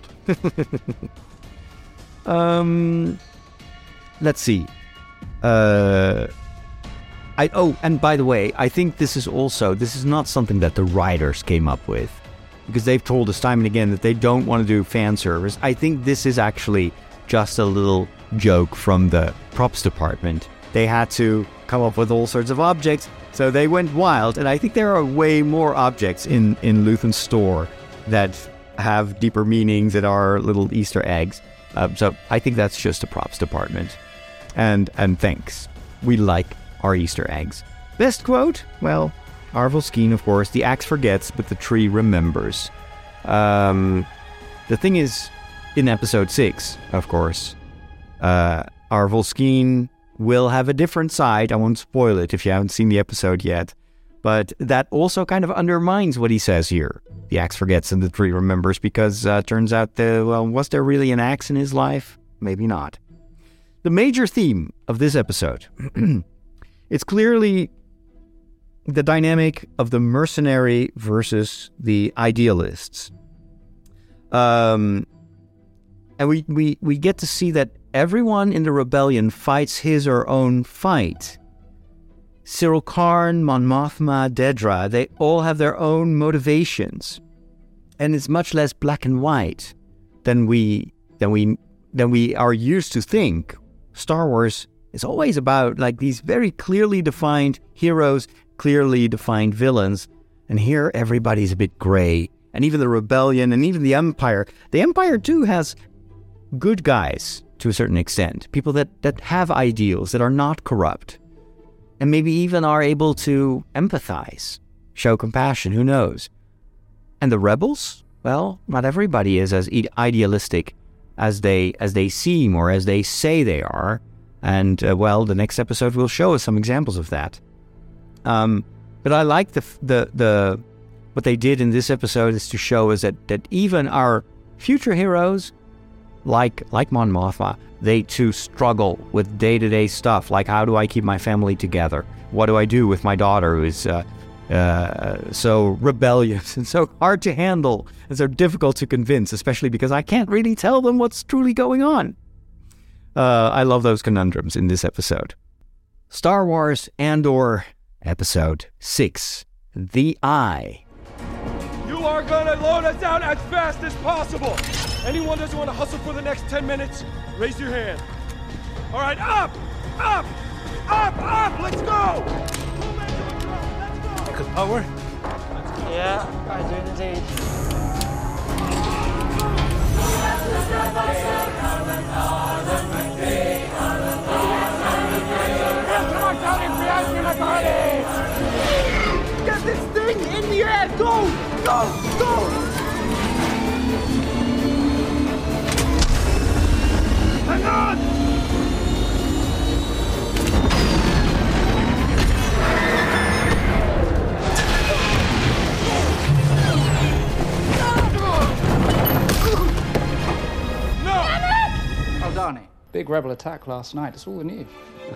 um, let's see. Uh, I oh, and by the way, I think this is also this is not something that the writers came up with, because they've told us time and again that they don't want to do fan service. I think this is actually just a little joke from the props department. They had to come up with all sorts of objects. So they went wild, and I think there are way more objects in, in Luthen's store that have deeper meanings, that are little Easter eggs. Uh, so I think that's just a props department. And and thanks. We like our Easter eggs. Best quote? Well, Arvel Skeen, of course. The axe forgets, but the tree remembers. Um, the thing is, in episode six, of course, uh, Arvel Skeen will have a different side. I won't spoil it if you haven't seen the episode yet. But that also kind of undermines what he says here. The axe forgets and the tree remembers, because uh, turns out, the, well, was there really an axe in his life? Maybe not. The major theme of this episode. It's clearly the dynamic of the mercenary versus the idealists. Um, and we, we, we get to see that everyone in the rebellion fights his or her own fight. Cyril Karn, Mon Mothma, Dedra, they all have their own motivations. And it's much less black and white than we than we than we are used to think. Star Wars is always about like these very clearly defined heroes, clearly defined villains. And here everybody's a bit gray. And even the rebellion and even the Empire. The Empire too has good guys to a certain extent. People that, that have ideals, that are not corrupt. and maybe even are able to empathize, show compassion, who knows? And the rebels? Well, not everybody is as idealistic as they as they seem or as they say they are. And, uh, well, the next episode will show us some examples of that. Um, but I like the, the, the, what they did in this episode is to show us that, that even our future heroes, like, like Mon Mothma, they too struggle with day-to-day stuff, like how do I keep my family together? What do I do with my daughter who is uh, uh, so rebellious and so hard to handle and so difficult to convince, especially because I can't really tell them what's truly going on. Uh, I love those conundrums in this episode. Star Wars Andor, Episode six, The Eye. You are gonna load us out as fast as possible! Anyone doesn't want to hustle for the next ten minutes, raise your hand. All right, up! Up! Up! Up! Let's go! Good power? Yeah, I do indeed. Get this thing in the air! Go! Go! Go! Hang on! No! Aldani, big rebel attack last night. That's all we need.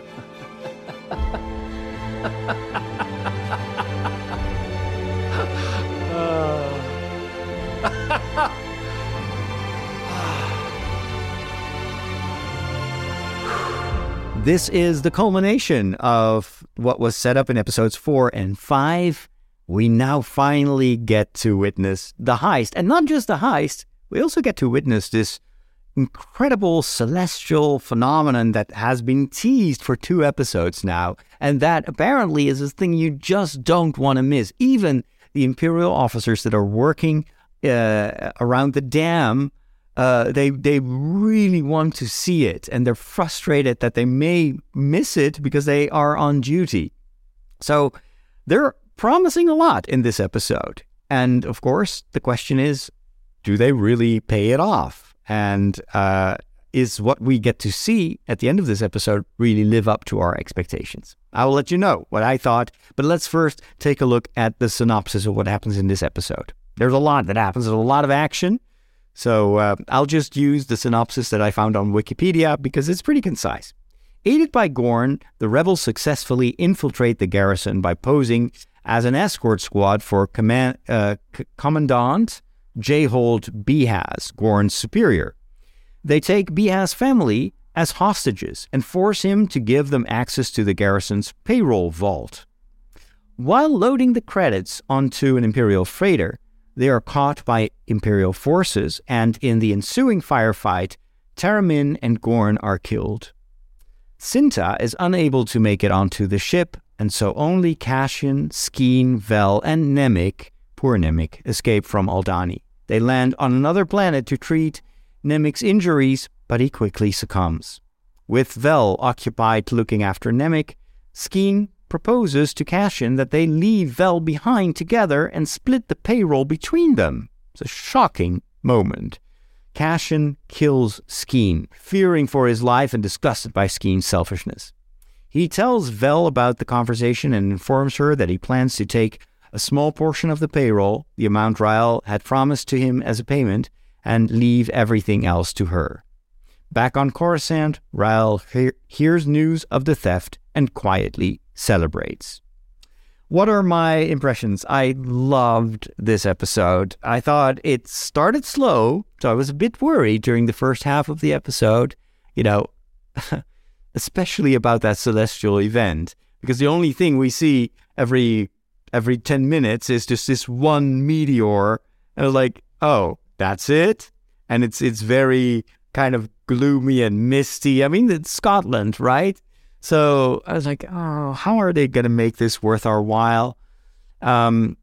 This is the culmination of what was set up in episodes four and five. We now finally get to witness the heist. And not just the heist, we also get to witness this incredible celestial phenomenon that has been teased for two episodes now. And that apparently is a thing you just don't want to miss. Even the Imperial officers that are working uh, around the dam, uh, they they really want to see it. And they're frustrated that they may miss it because they are on duty. So they're promising a lot in this episode. And of course, the question is, do they really pay it off? And uh, is what we get to see at the end of this episode really live up to our expectations? I will let you know what I thought, but let's first take a look at the synopsis of what happens in this episode. There's a lot that happens, there's a lot of action, so uh, I'll just use the synopsis that I found on Wikipedia because it's pretty concise. Aided by Gorn, the rebels successfully infiltrate the garrison by posing as an escort squad for command, uh, C- Commandant J-Hold Behaz, Gorn's superior. They take Behaz's family as hostages and force him to give them access to the garrison's payroll vault. While loading the credits onto an Imperial freighter, they are caught by Imperial forces, and in the ensuing firefight, Taramyn and Gorn are killed. Cinta is unable to make it onto the ship, and so only Cassian, Skeen, Vel, and Nemik, poor Nemik, escape from Aldani. They land on another planet to treat Nemik's injuries, but he quickly succumbs. With Vel occupied looking after Nemik, Skeen proposes to Cassian that they leave Vel behind together and split the payroll between them. It's a shocking moment. Cassian kills Skeen, fearing for his life and disgusted by Skeen's selfishness. He tells Vel about the conversation and informs her that he plans to take a small portion of the payroll, the amount Rael had promised to him as a payment, and leave everything else to her. Back on Coruscant, Rael he- hears news of the theft and quietly celebrates. What are my impressions? I loved this episode. I thought it started slow, so I was a bit worried during the first half of the episode, you know, especially about that celestial event, because the only thing we see every every ten minutes is just this one meteor, and I was like, oh, that's it? And it's it's very kind of gloomy and misty. I mean, it's Scotland, right? So I was like, oh, how are they going to make this worth our while? Um,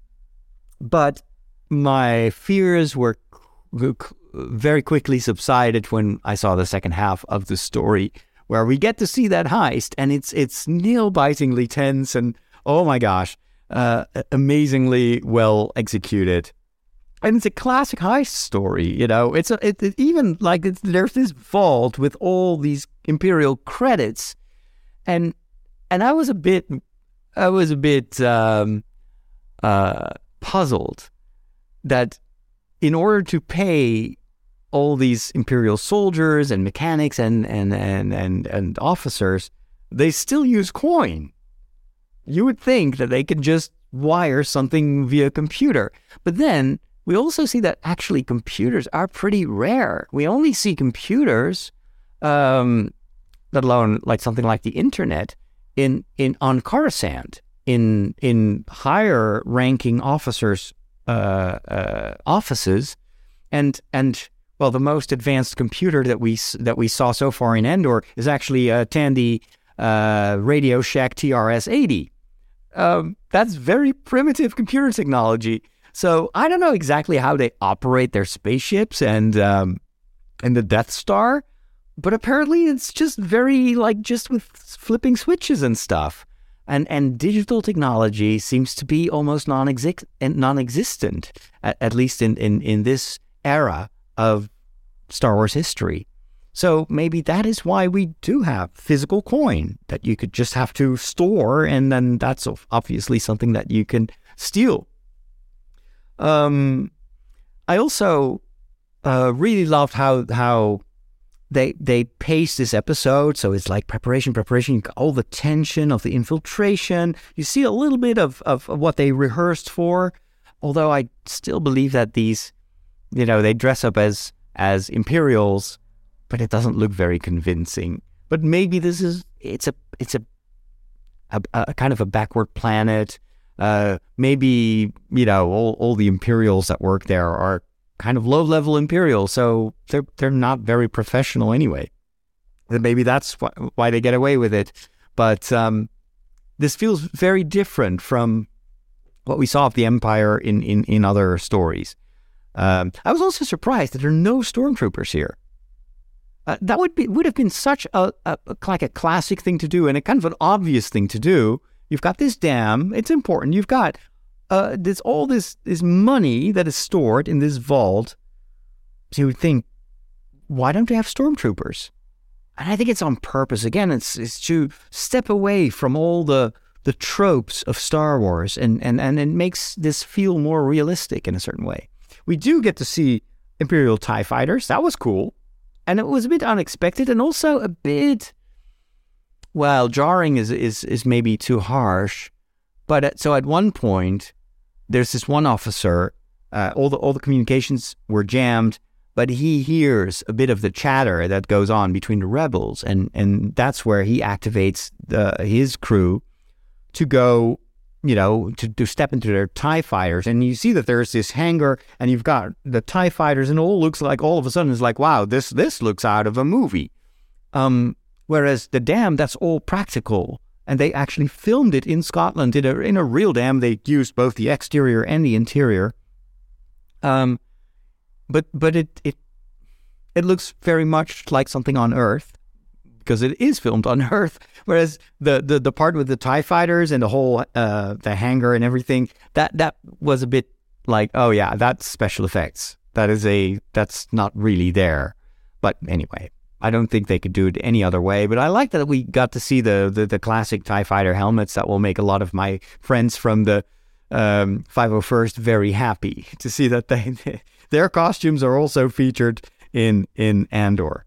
but my fears were very quickly subsided when I saw the second half of the story, where we get to see that heist, and it's it's nail-bitingly tense, and oh my gosh, uh, amazingly well executed. And it's a classic heist story, you know. It's a, it, it even like it's, there's this vault with all these Imperial credits, and and I was a bit, I was a bit um, uh, puzzled that in order to pay all these Imperial soldiers and mechanics and and and and, and officers, they still use coin. You would think that they could just wire something via computer, but then we also see that actually computers are pretty rare. We only see computers, um, let alone like something like the internet, in in on Coruscant, in in higher ranking officers' uh, uh, offices, and and well, the most advanced computer that we that we saw so far in Endor is actually a Tandy uh, Radio Shack T R S eighty. Um, that's very primitive computer technology. So I don't know exactly how they operate their spaceships and um, and the Death Star, but apparently it's just very like just with flipping switches and stuff. And and digital technology seems to be almost non-exist- non-existent, at, at least in, in, in this era of Star Wars history. So maybe that is why we do have physical coin that you could just have to store, and then that's obviously something that you can steal. Um, I also uh, really loved how how they they paced this episode. So it's like preparation, preparation. You got all the tension of the infiltration. You see a little bit of, of, of what they rehearsed for. Although I still believe that these, you know, they dress up as as Imperials, but it doesn't look very convincing. But maybe this is it's a it's a a, a kind of a backward planet. Uh, maybe, you know, all, all the Imperials that work there are kind of low-level Imperials, so they're they're not very professional anyway. Maybe that's wh- why they get away with it. But um, this feels very different from what we saw of the Empire in, in, in other stories. Um, I was also surprised that there are no stormtroopers here. Uh, that would be would have been such a, a like a classic thing to do, and a kind of an obvious thing to do. You've got this dam, it's important. You've got uh, this all this, this money that is stored in this vault. So you would think, why don't they have stormtroopers? And I think it's on purpose. Again, it's it's to step away from all the the tropes of Star Wars, and, and, and it makes this feel more realistic in a certain way. We do get to see Imperial TIE fighters. That was cool. And it was a bit unexpected, and also a bit... Well, jarring is, is is maybe too harsh, but at, so at one point, there's this one officer, uh, all the all the communications were jammed, but he hears a bit of the chatter that goes on between the rebels, and, and that's where he activates the, his crew to go, you know, to, to step into their TIE fighters, and you see that there's this hangar, and you've got the TIE fighters, and it all looks like, all of a sudden, it's like, wow, this this looks out of a movie. Um... Whereas the dam, that's all practical. And they actually filmed it in Scotland. In a, in a real dam, they used both the exterior and the interior. Um, but but it, it it looks very much like something on Earth, because it is filmed on Earth. Whereas the, the, the part with the TIE fighters and the whole uh, the hangar and everything, that, that was a bit like, oh yeah, that's special effects. That is a that's not really there. But anyway. I don't think they could do it any other way, but I like that we got to see the, the, the classic TIE Fighter helmets. That will make a lot of my friends from the um, five oh first very happy to see that they their costumes are also featured in in Andor.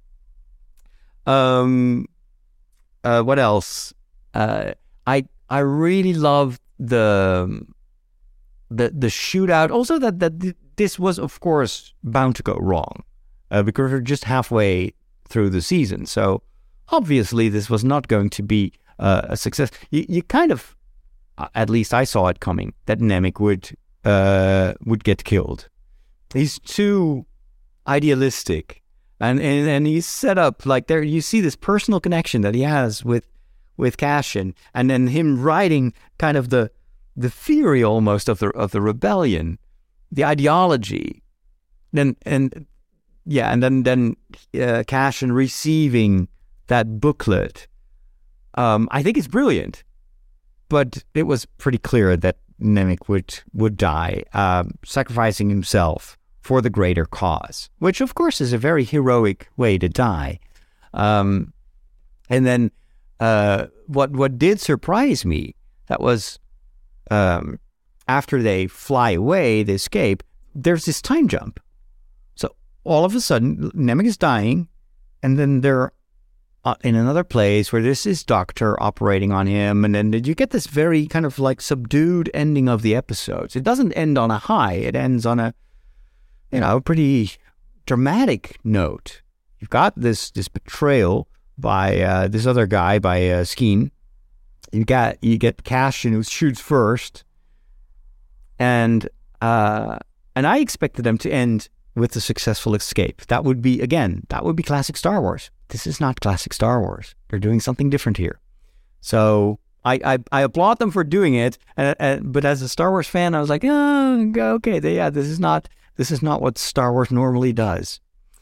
Um, uh, what else? Uh, I I really love the the the shootout. Also, that that this was of course bound to go wrong uh, because we're just halfway through the season, so obviously this was not going to be uh, a success. You, you kind of, at least I saw it coming, that Nemik would uh, would get killed. He's too idealistic, and, and and he's set up like there. You see this personal connection that he has with with Cassian, and then him writing kind of the the theory almost of the of the rebellion, the ideology, then and. Yeah, and then then uh, Cassian receiving that booklet, um, I think it's brilliant. But it was pretty clear that Nemik would would die, um, sacrificing himself for the greater cause, which of course is a very heroic way to die. Um, and then uh, what what did surprise me, that was um, after they fly away, they escape, there's this time jump. So all of a sudden, Nemik is dying, and then they're Uh, in another place where there's this doctor operating on him, and then you get this very kind of like subdued ending of the episodes. It doesn't end on a high. It ends on a, you know, pretty dramatic note. You've got this this betrayal by uh, this other guy, by uh, Skeen. You got you get Cassian, who shoots first, and uh, and I expected them to end with a successful escape. That would be, again, that would be classic Star Wars. This is not classic Star Wars. They're doing something different here. So I I, I applaud them for doing it. And, and, but as a Star Wars fan, I was like, oh, okay, they, yeah, this is not this is not what Star Wars normally does.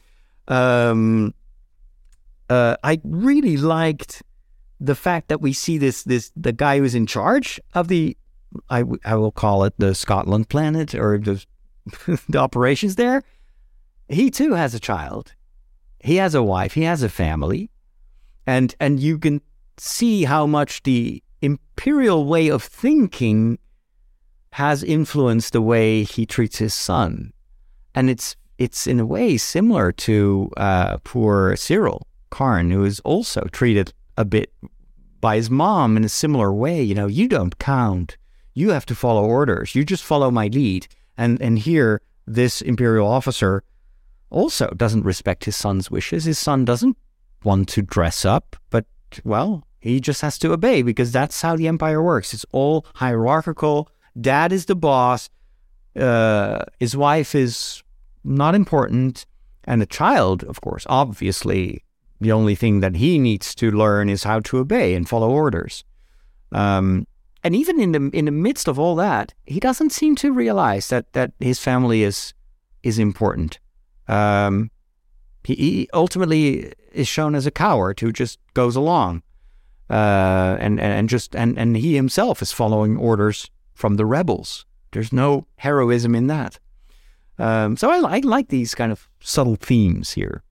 Um, uh, I really liked the fact that we see this this the guy who's in charge of the, I, I will call it the Scotland planet, or the the operations there. He too has a child. He has a wife. He has a family. And and you can see how much the imperial way of thinking has influenced the way he treats his son. And it's it's in a way similar to uh, poor Cyril Karn, who is also treated a bit by his mom in a similar way. You know, you don't count. You have to follow orders. You just follow my lead. And and here, this imperial officer also doesn't respect his son's wishes. His son doesn't want to dress up, but, well, he just has to obey, because that's how the Empire works. It's all hierarchical. Dad is the boss. Uh, his wife is not important. And the child, of course, obviously, the only thing that he needs to learn is how to obey and follow orders. Um, and even in the in the midst of all that, he doesn't seem to realize that that his family is is important. Um, he, he ultimately is shown as a coward who just goes along, uh, and, and and just and and he himself is following orders from the rebels. There's no heroism in that. Um, so I, I like these kind of subtle themes here.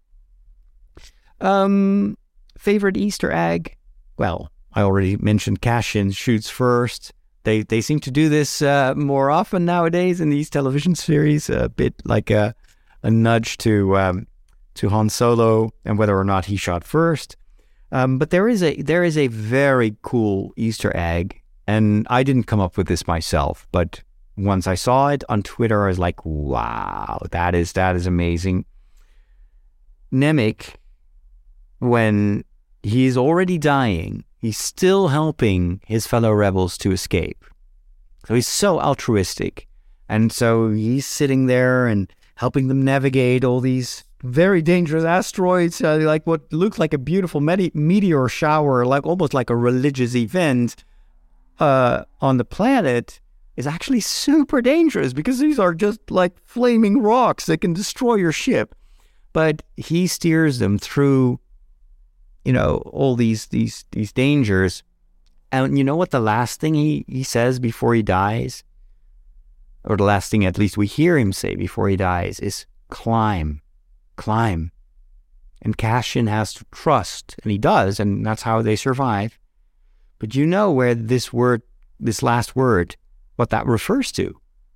Um, favorite Easter egg? Well, I already mentioned Cassian shoots first. They they seem to do this uh, more often nowadays in these television series, a bit like a a nudge to um, to Han Solo and whether or not he shot first. Um, but there is a there is a very cool Easter egg, and I didn't come up with this myself, but once I saw it on Twitter, I was like, wow, that is that is amazing. Nemik, when he's already dying, he's still helping his fellow rebels to escape. So he's so altruistic. And so he's sitting there and helping them navigate all these very dangerous asteroids, uh, like what looks like a beautiful mete- meteor shower, like almost like a religious event uh, on the planet, is actually super dangerous because these are just like flaming rocks that can destroy your ship. But he steers them through, you know, all these these these dangers. And you know what the last thing he, he says before he dies? Or the last thing at least we hear him say before he dies is climb, climb. And Cassian has to trust, and he does, and that's how they survive. But you know where this word, this last word, what that refers to?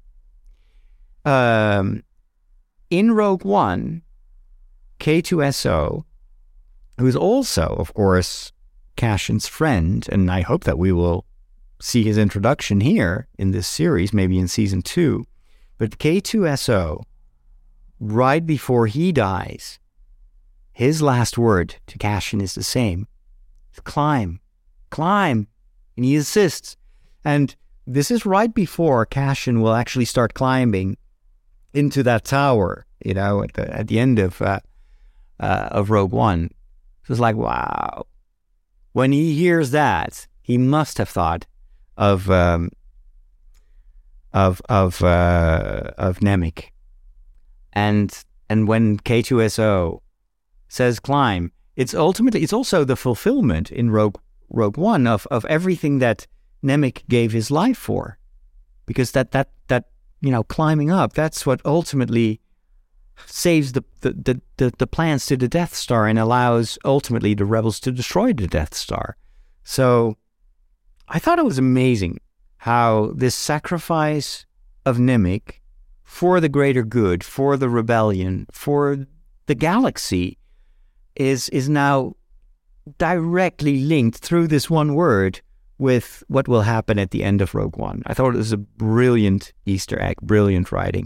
Um, in Rogue One, K two S O, who is also, of course, Cassian's friend, and I hope that we will see his introduction here in this series, maybe in season two. But K two S O, right before he dies, his last word to Cassian is the same. Climb, climb. And he insists. And this is right before Cassian will actually start climbing into that tower, you know, at the at the end of uh, uh, of Rogue One. So it's like, wow. When he hears that, he must have thought of um, of of uh, of Nemik. And and when K two S O says climb, it's ultimately, it's also the fulfillment in Rogue Rogue One of, of everything that Nemik gave his life for. Because that, that, that you know, climbing up, that's what ultimately saves the, the, the, the, the plans to the Death Star and allows ultimately the rebels to destroy the Death Star. So I thought it was amazing how this sacrifice of Nemik for the greater good, for the rebellion, for the galaxy is is now directly linked through this one word with what will happen at the end of Rogue One. I thought it was a brilliant Easter egg, brilliant writing.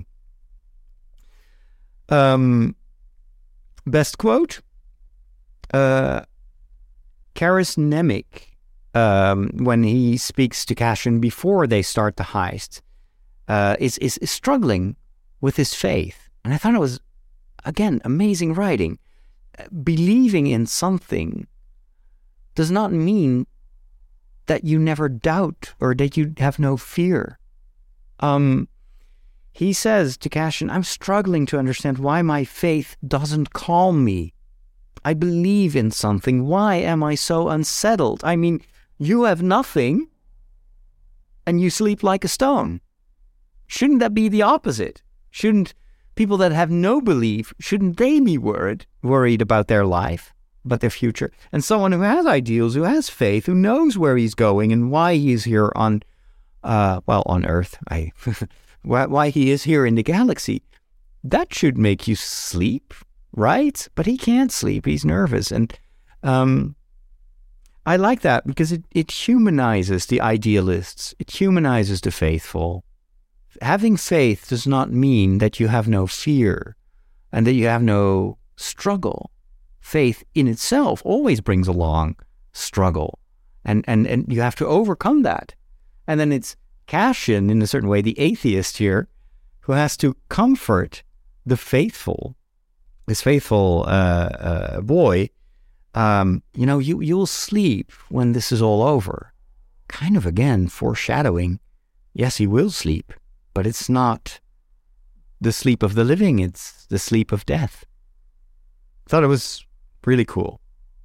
Um, best quote? Uh, Karis Nemik, um, when he speaks to Cassian before they start the heist, uh, is, is is struggling with his faith. And I thought it was, again, amazing writing. Believing in something does not mean that you never doubt or that you have no fear. Um, he says to Cassian, I'm struggling to understand why my faith doesn't calm me. I believe in something. Why am I so unsettled? I mean, you have nothing and you sleep like a stone. Shouldn't that be the opposite? Shouldn't people that have no belief, shouldn't they be worried, worried about their life, about their future? And someone who has ideals, who has faith, who knows where he's going and why he's here on, uh, well, on Earth, I, why, why he is here in the galaxy, that should make you sleep, right? But he can't sleep. He's nervous. And um, I like that because it, it humanizes the idealists. It humanizes the faithful. Having faith does not mean that you have no fear and that you have no struggle. Faith in itself always brings along struggle, and, and, and you have to overcome that. And then it's Cassian, in a certain way, the atheist here, who has to comfort the faithful, this faithful uh, uh, boy. Um, you know, you, you'll sleep when this is all over. Kind of, again, foreshadowing. Yes, he will sleep. But it's not the sleep of the living, it's the sleep of death. Thought it was really cool.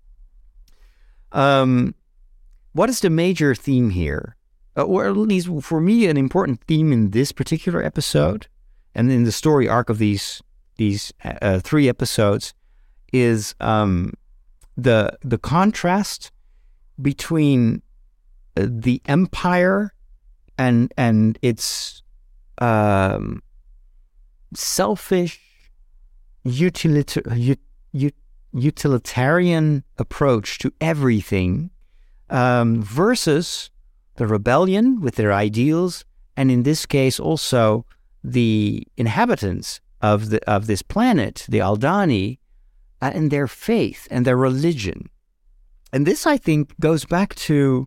Um, what is the major theme here? Uh, or at least for me, an important theme in this particular episode, and in the story arc of these these uh, three episodes, is um, the the contrast between uh, the Empire and and its Um, selfish, utilita- ut- utilitarian approach to everything um, versus the rebellion with their ideals, and in this case also the inhabitants of the of this planet, the Aldhani, uh, and their faith and their religion. And this, I think, goes back to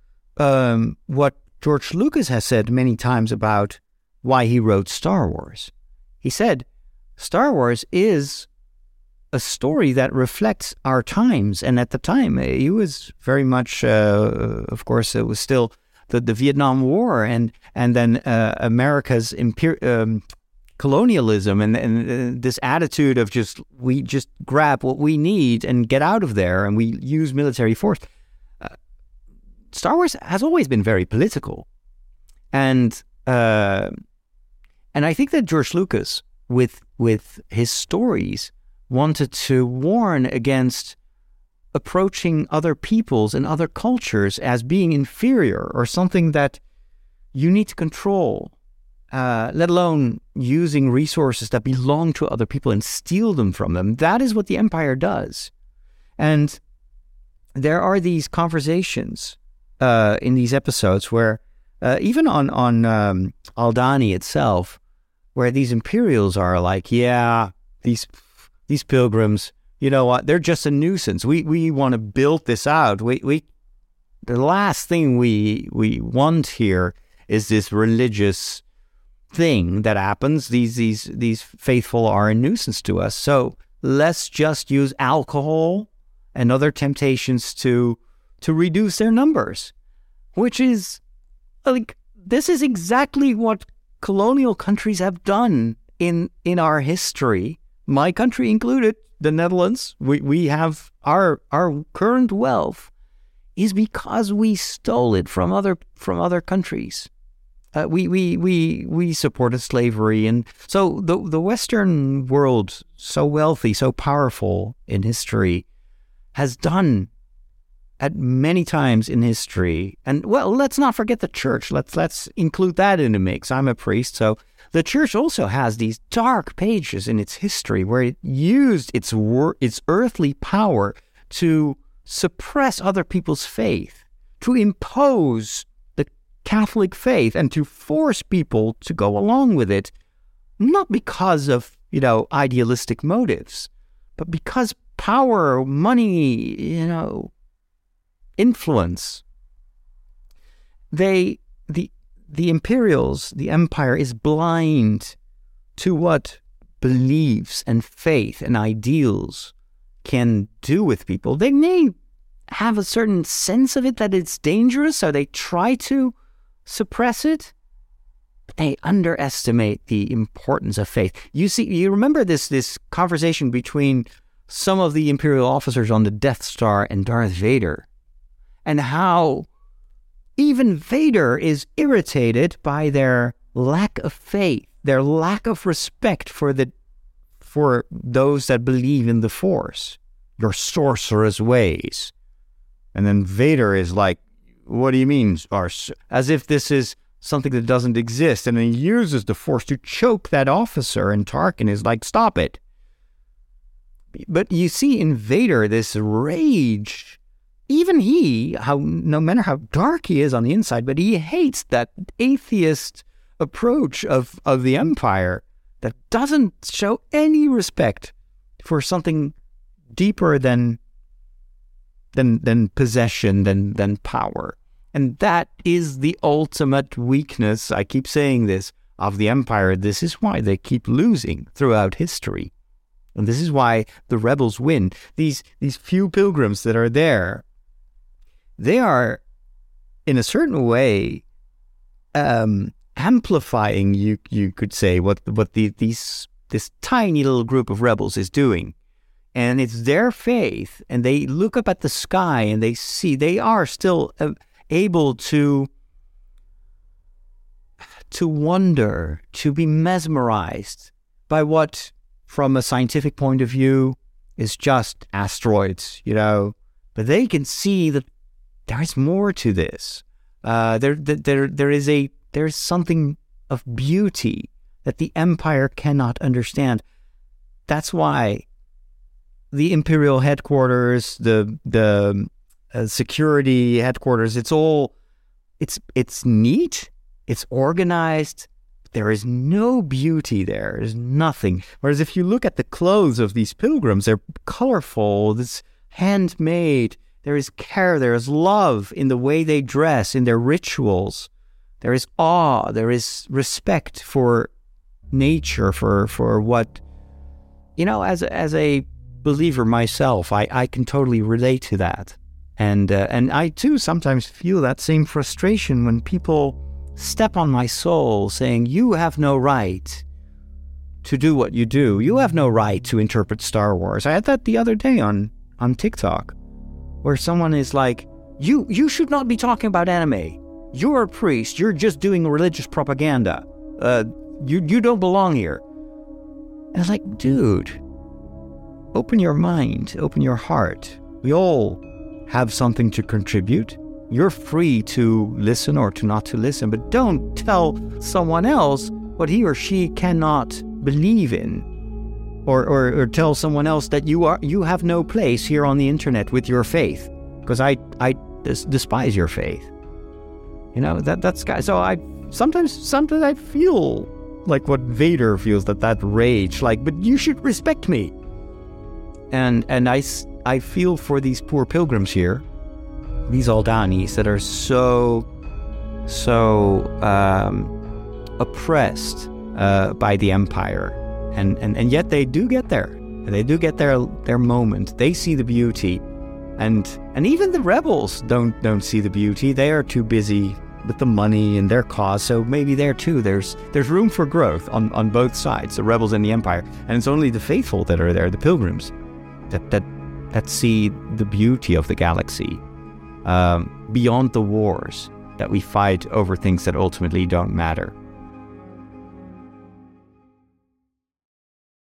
um, what George Lucas has said many times about why he wrote Star Wars. He said, Star Wars is a story that reflects our times. And at the time, he was very much, uh, of course, it was still the, the Vietnam War and and then uh, America's imper- um, colonialism and, and uh, this attitude of just, we just grab what we need and get out of there and we use military force. Uh, Star Wars has always been very political. And uh, And I think that George Lucas, with with his stories, wanted to warn against approaching other peoples and other cultures as being inferior or something that you need to control, uh, let alone using resources that belong to other people and steal them from them. That is what the Empire does. And there are these conversations uh, in these episodes where, uh, even on, on um, Aldhani itself, where these Imperials are like, yeah, these these pilgrims, you know what, they're just a nuisance. We we want to build this out. We we the last thing we we want here is this religious thing that happens. These these these faithful are a nuisance to us. So let's just use alcohol and other temptations to to reduce their numbers, which is like, this is exactly what colonial countries have done in in our history my country included, the Netherlands, we, we have our our current wealth is because we stole it from other from other countries. Uh, we, we we we supported slavery, and so the the Western world, so wealthy, so powerful in history, has done at many times in history. And well, let's not forget the church. Let's let's include that in the mix. I'm a priest, so the church also has these dark pages in its history where it used its wor- its earthly power to suppress other people's faith, to impose the Catholic faith, and to force people to go along with it, not because of, you know, idealistic motives, but because power, money, you know, influence. They, the the imperials, the empire is blind to what beliefs and faith and ideals can do with people. They may have a certain sense of it, that it's dangerous, so they try to suppress it. But they underestimate the importance of faith. You see, you remember this this conversation between some of the Imperial officers on the Death Star and Darth Vader, and how even Vader is irritated by their lack of faith, their lack of respect for the for those that believe in the Force, your sorcerous ways. And then Vader is like, what do you mean? Our, as if this is something that doesn't exist. And then he uses the Force to choke that officer, and Tarkin is like, stop it. But you see in Vader this rage. Even he, how no matter how dark he is on the inside, but he hates that atheist approach of, of the Empire that doesn't show any respect for something deeper than than than possession, than than power. And that is the ultimate weakness, I keep saying this, of the Empire. This is why they keep losing throughout history. And this is why the rebels win. These these few pilgrims that are there, they are, in a certain way, um, amplifying, you you could say, what what the these this tiny little group of rebels is doing. And it's their faith, and they look up at the sky and they see, they are still uh, able to to wonder, to be mesmerized by what, from a scientific point of view, is just asteroids, you know. But they can see that there is more to this. Uh, there, there, there is a there is something of beauty that the Empire cannot understand. That's why the Imperial headquarters, the the uh, security headquarters, it's all it's it's neat, it's organized. There is no beauty there. There's nothing. Whereas if you look at the clothes of these pilgrims, they're colorful. It's handmade. There is care, there is love in the way they dress, in their rituals. There is awe, there is respect for nature, for for what, you know, as, as a believer myself, I, I can totally relate to that. And, uh, and I too sometimes feel that same frustration when people step on my soul saying, you have no right to do what you do. You have no right to interpret Star Wars. I had that the other day on, on TikTok, where someone is like, you you should not be talking about anime. You're a priest. You're just doing religious propaganda. Uh, you you don't belong here. And I was like, dude, open your mind, open your heart. We all have something to contribute. You're free to listen or to not to listen, but don't tell someone else what he or she cannot believe in. Or, or or tell someone else that you are you have no place here on the internet with your faith, because I I des- despise your faith. You know, that that's so I sometimes sometimes I feel like what Vader feels, that that rage, like, but you should respect me. And and I I feel for these poor pilgrims here, these Aldanis that are so so um, oppressed uh, by the Empire. And, and and yet they do get there. They do get their their moment. They see the beauty, and and even the rebels don't don't see the beauty. They are too busy with the money and their cause. So maybe there too, there's there's room for growth on, on both sides, the rebels and the Empire. And it's only the faithful that are there, the pilgrims, that that that see the beauty of the galaxy um, beyond the wars that we fight over things that ultimately don't matter.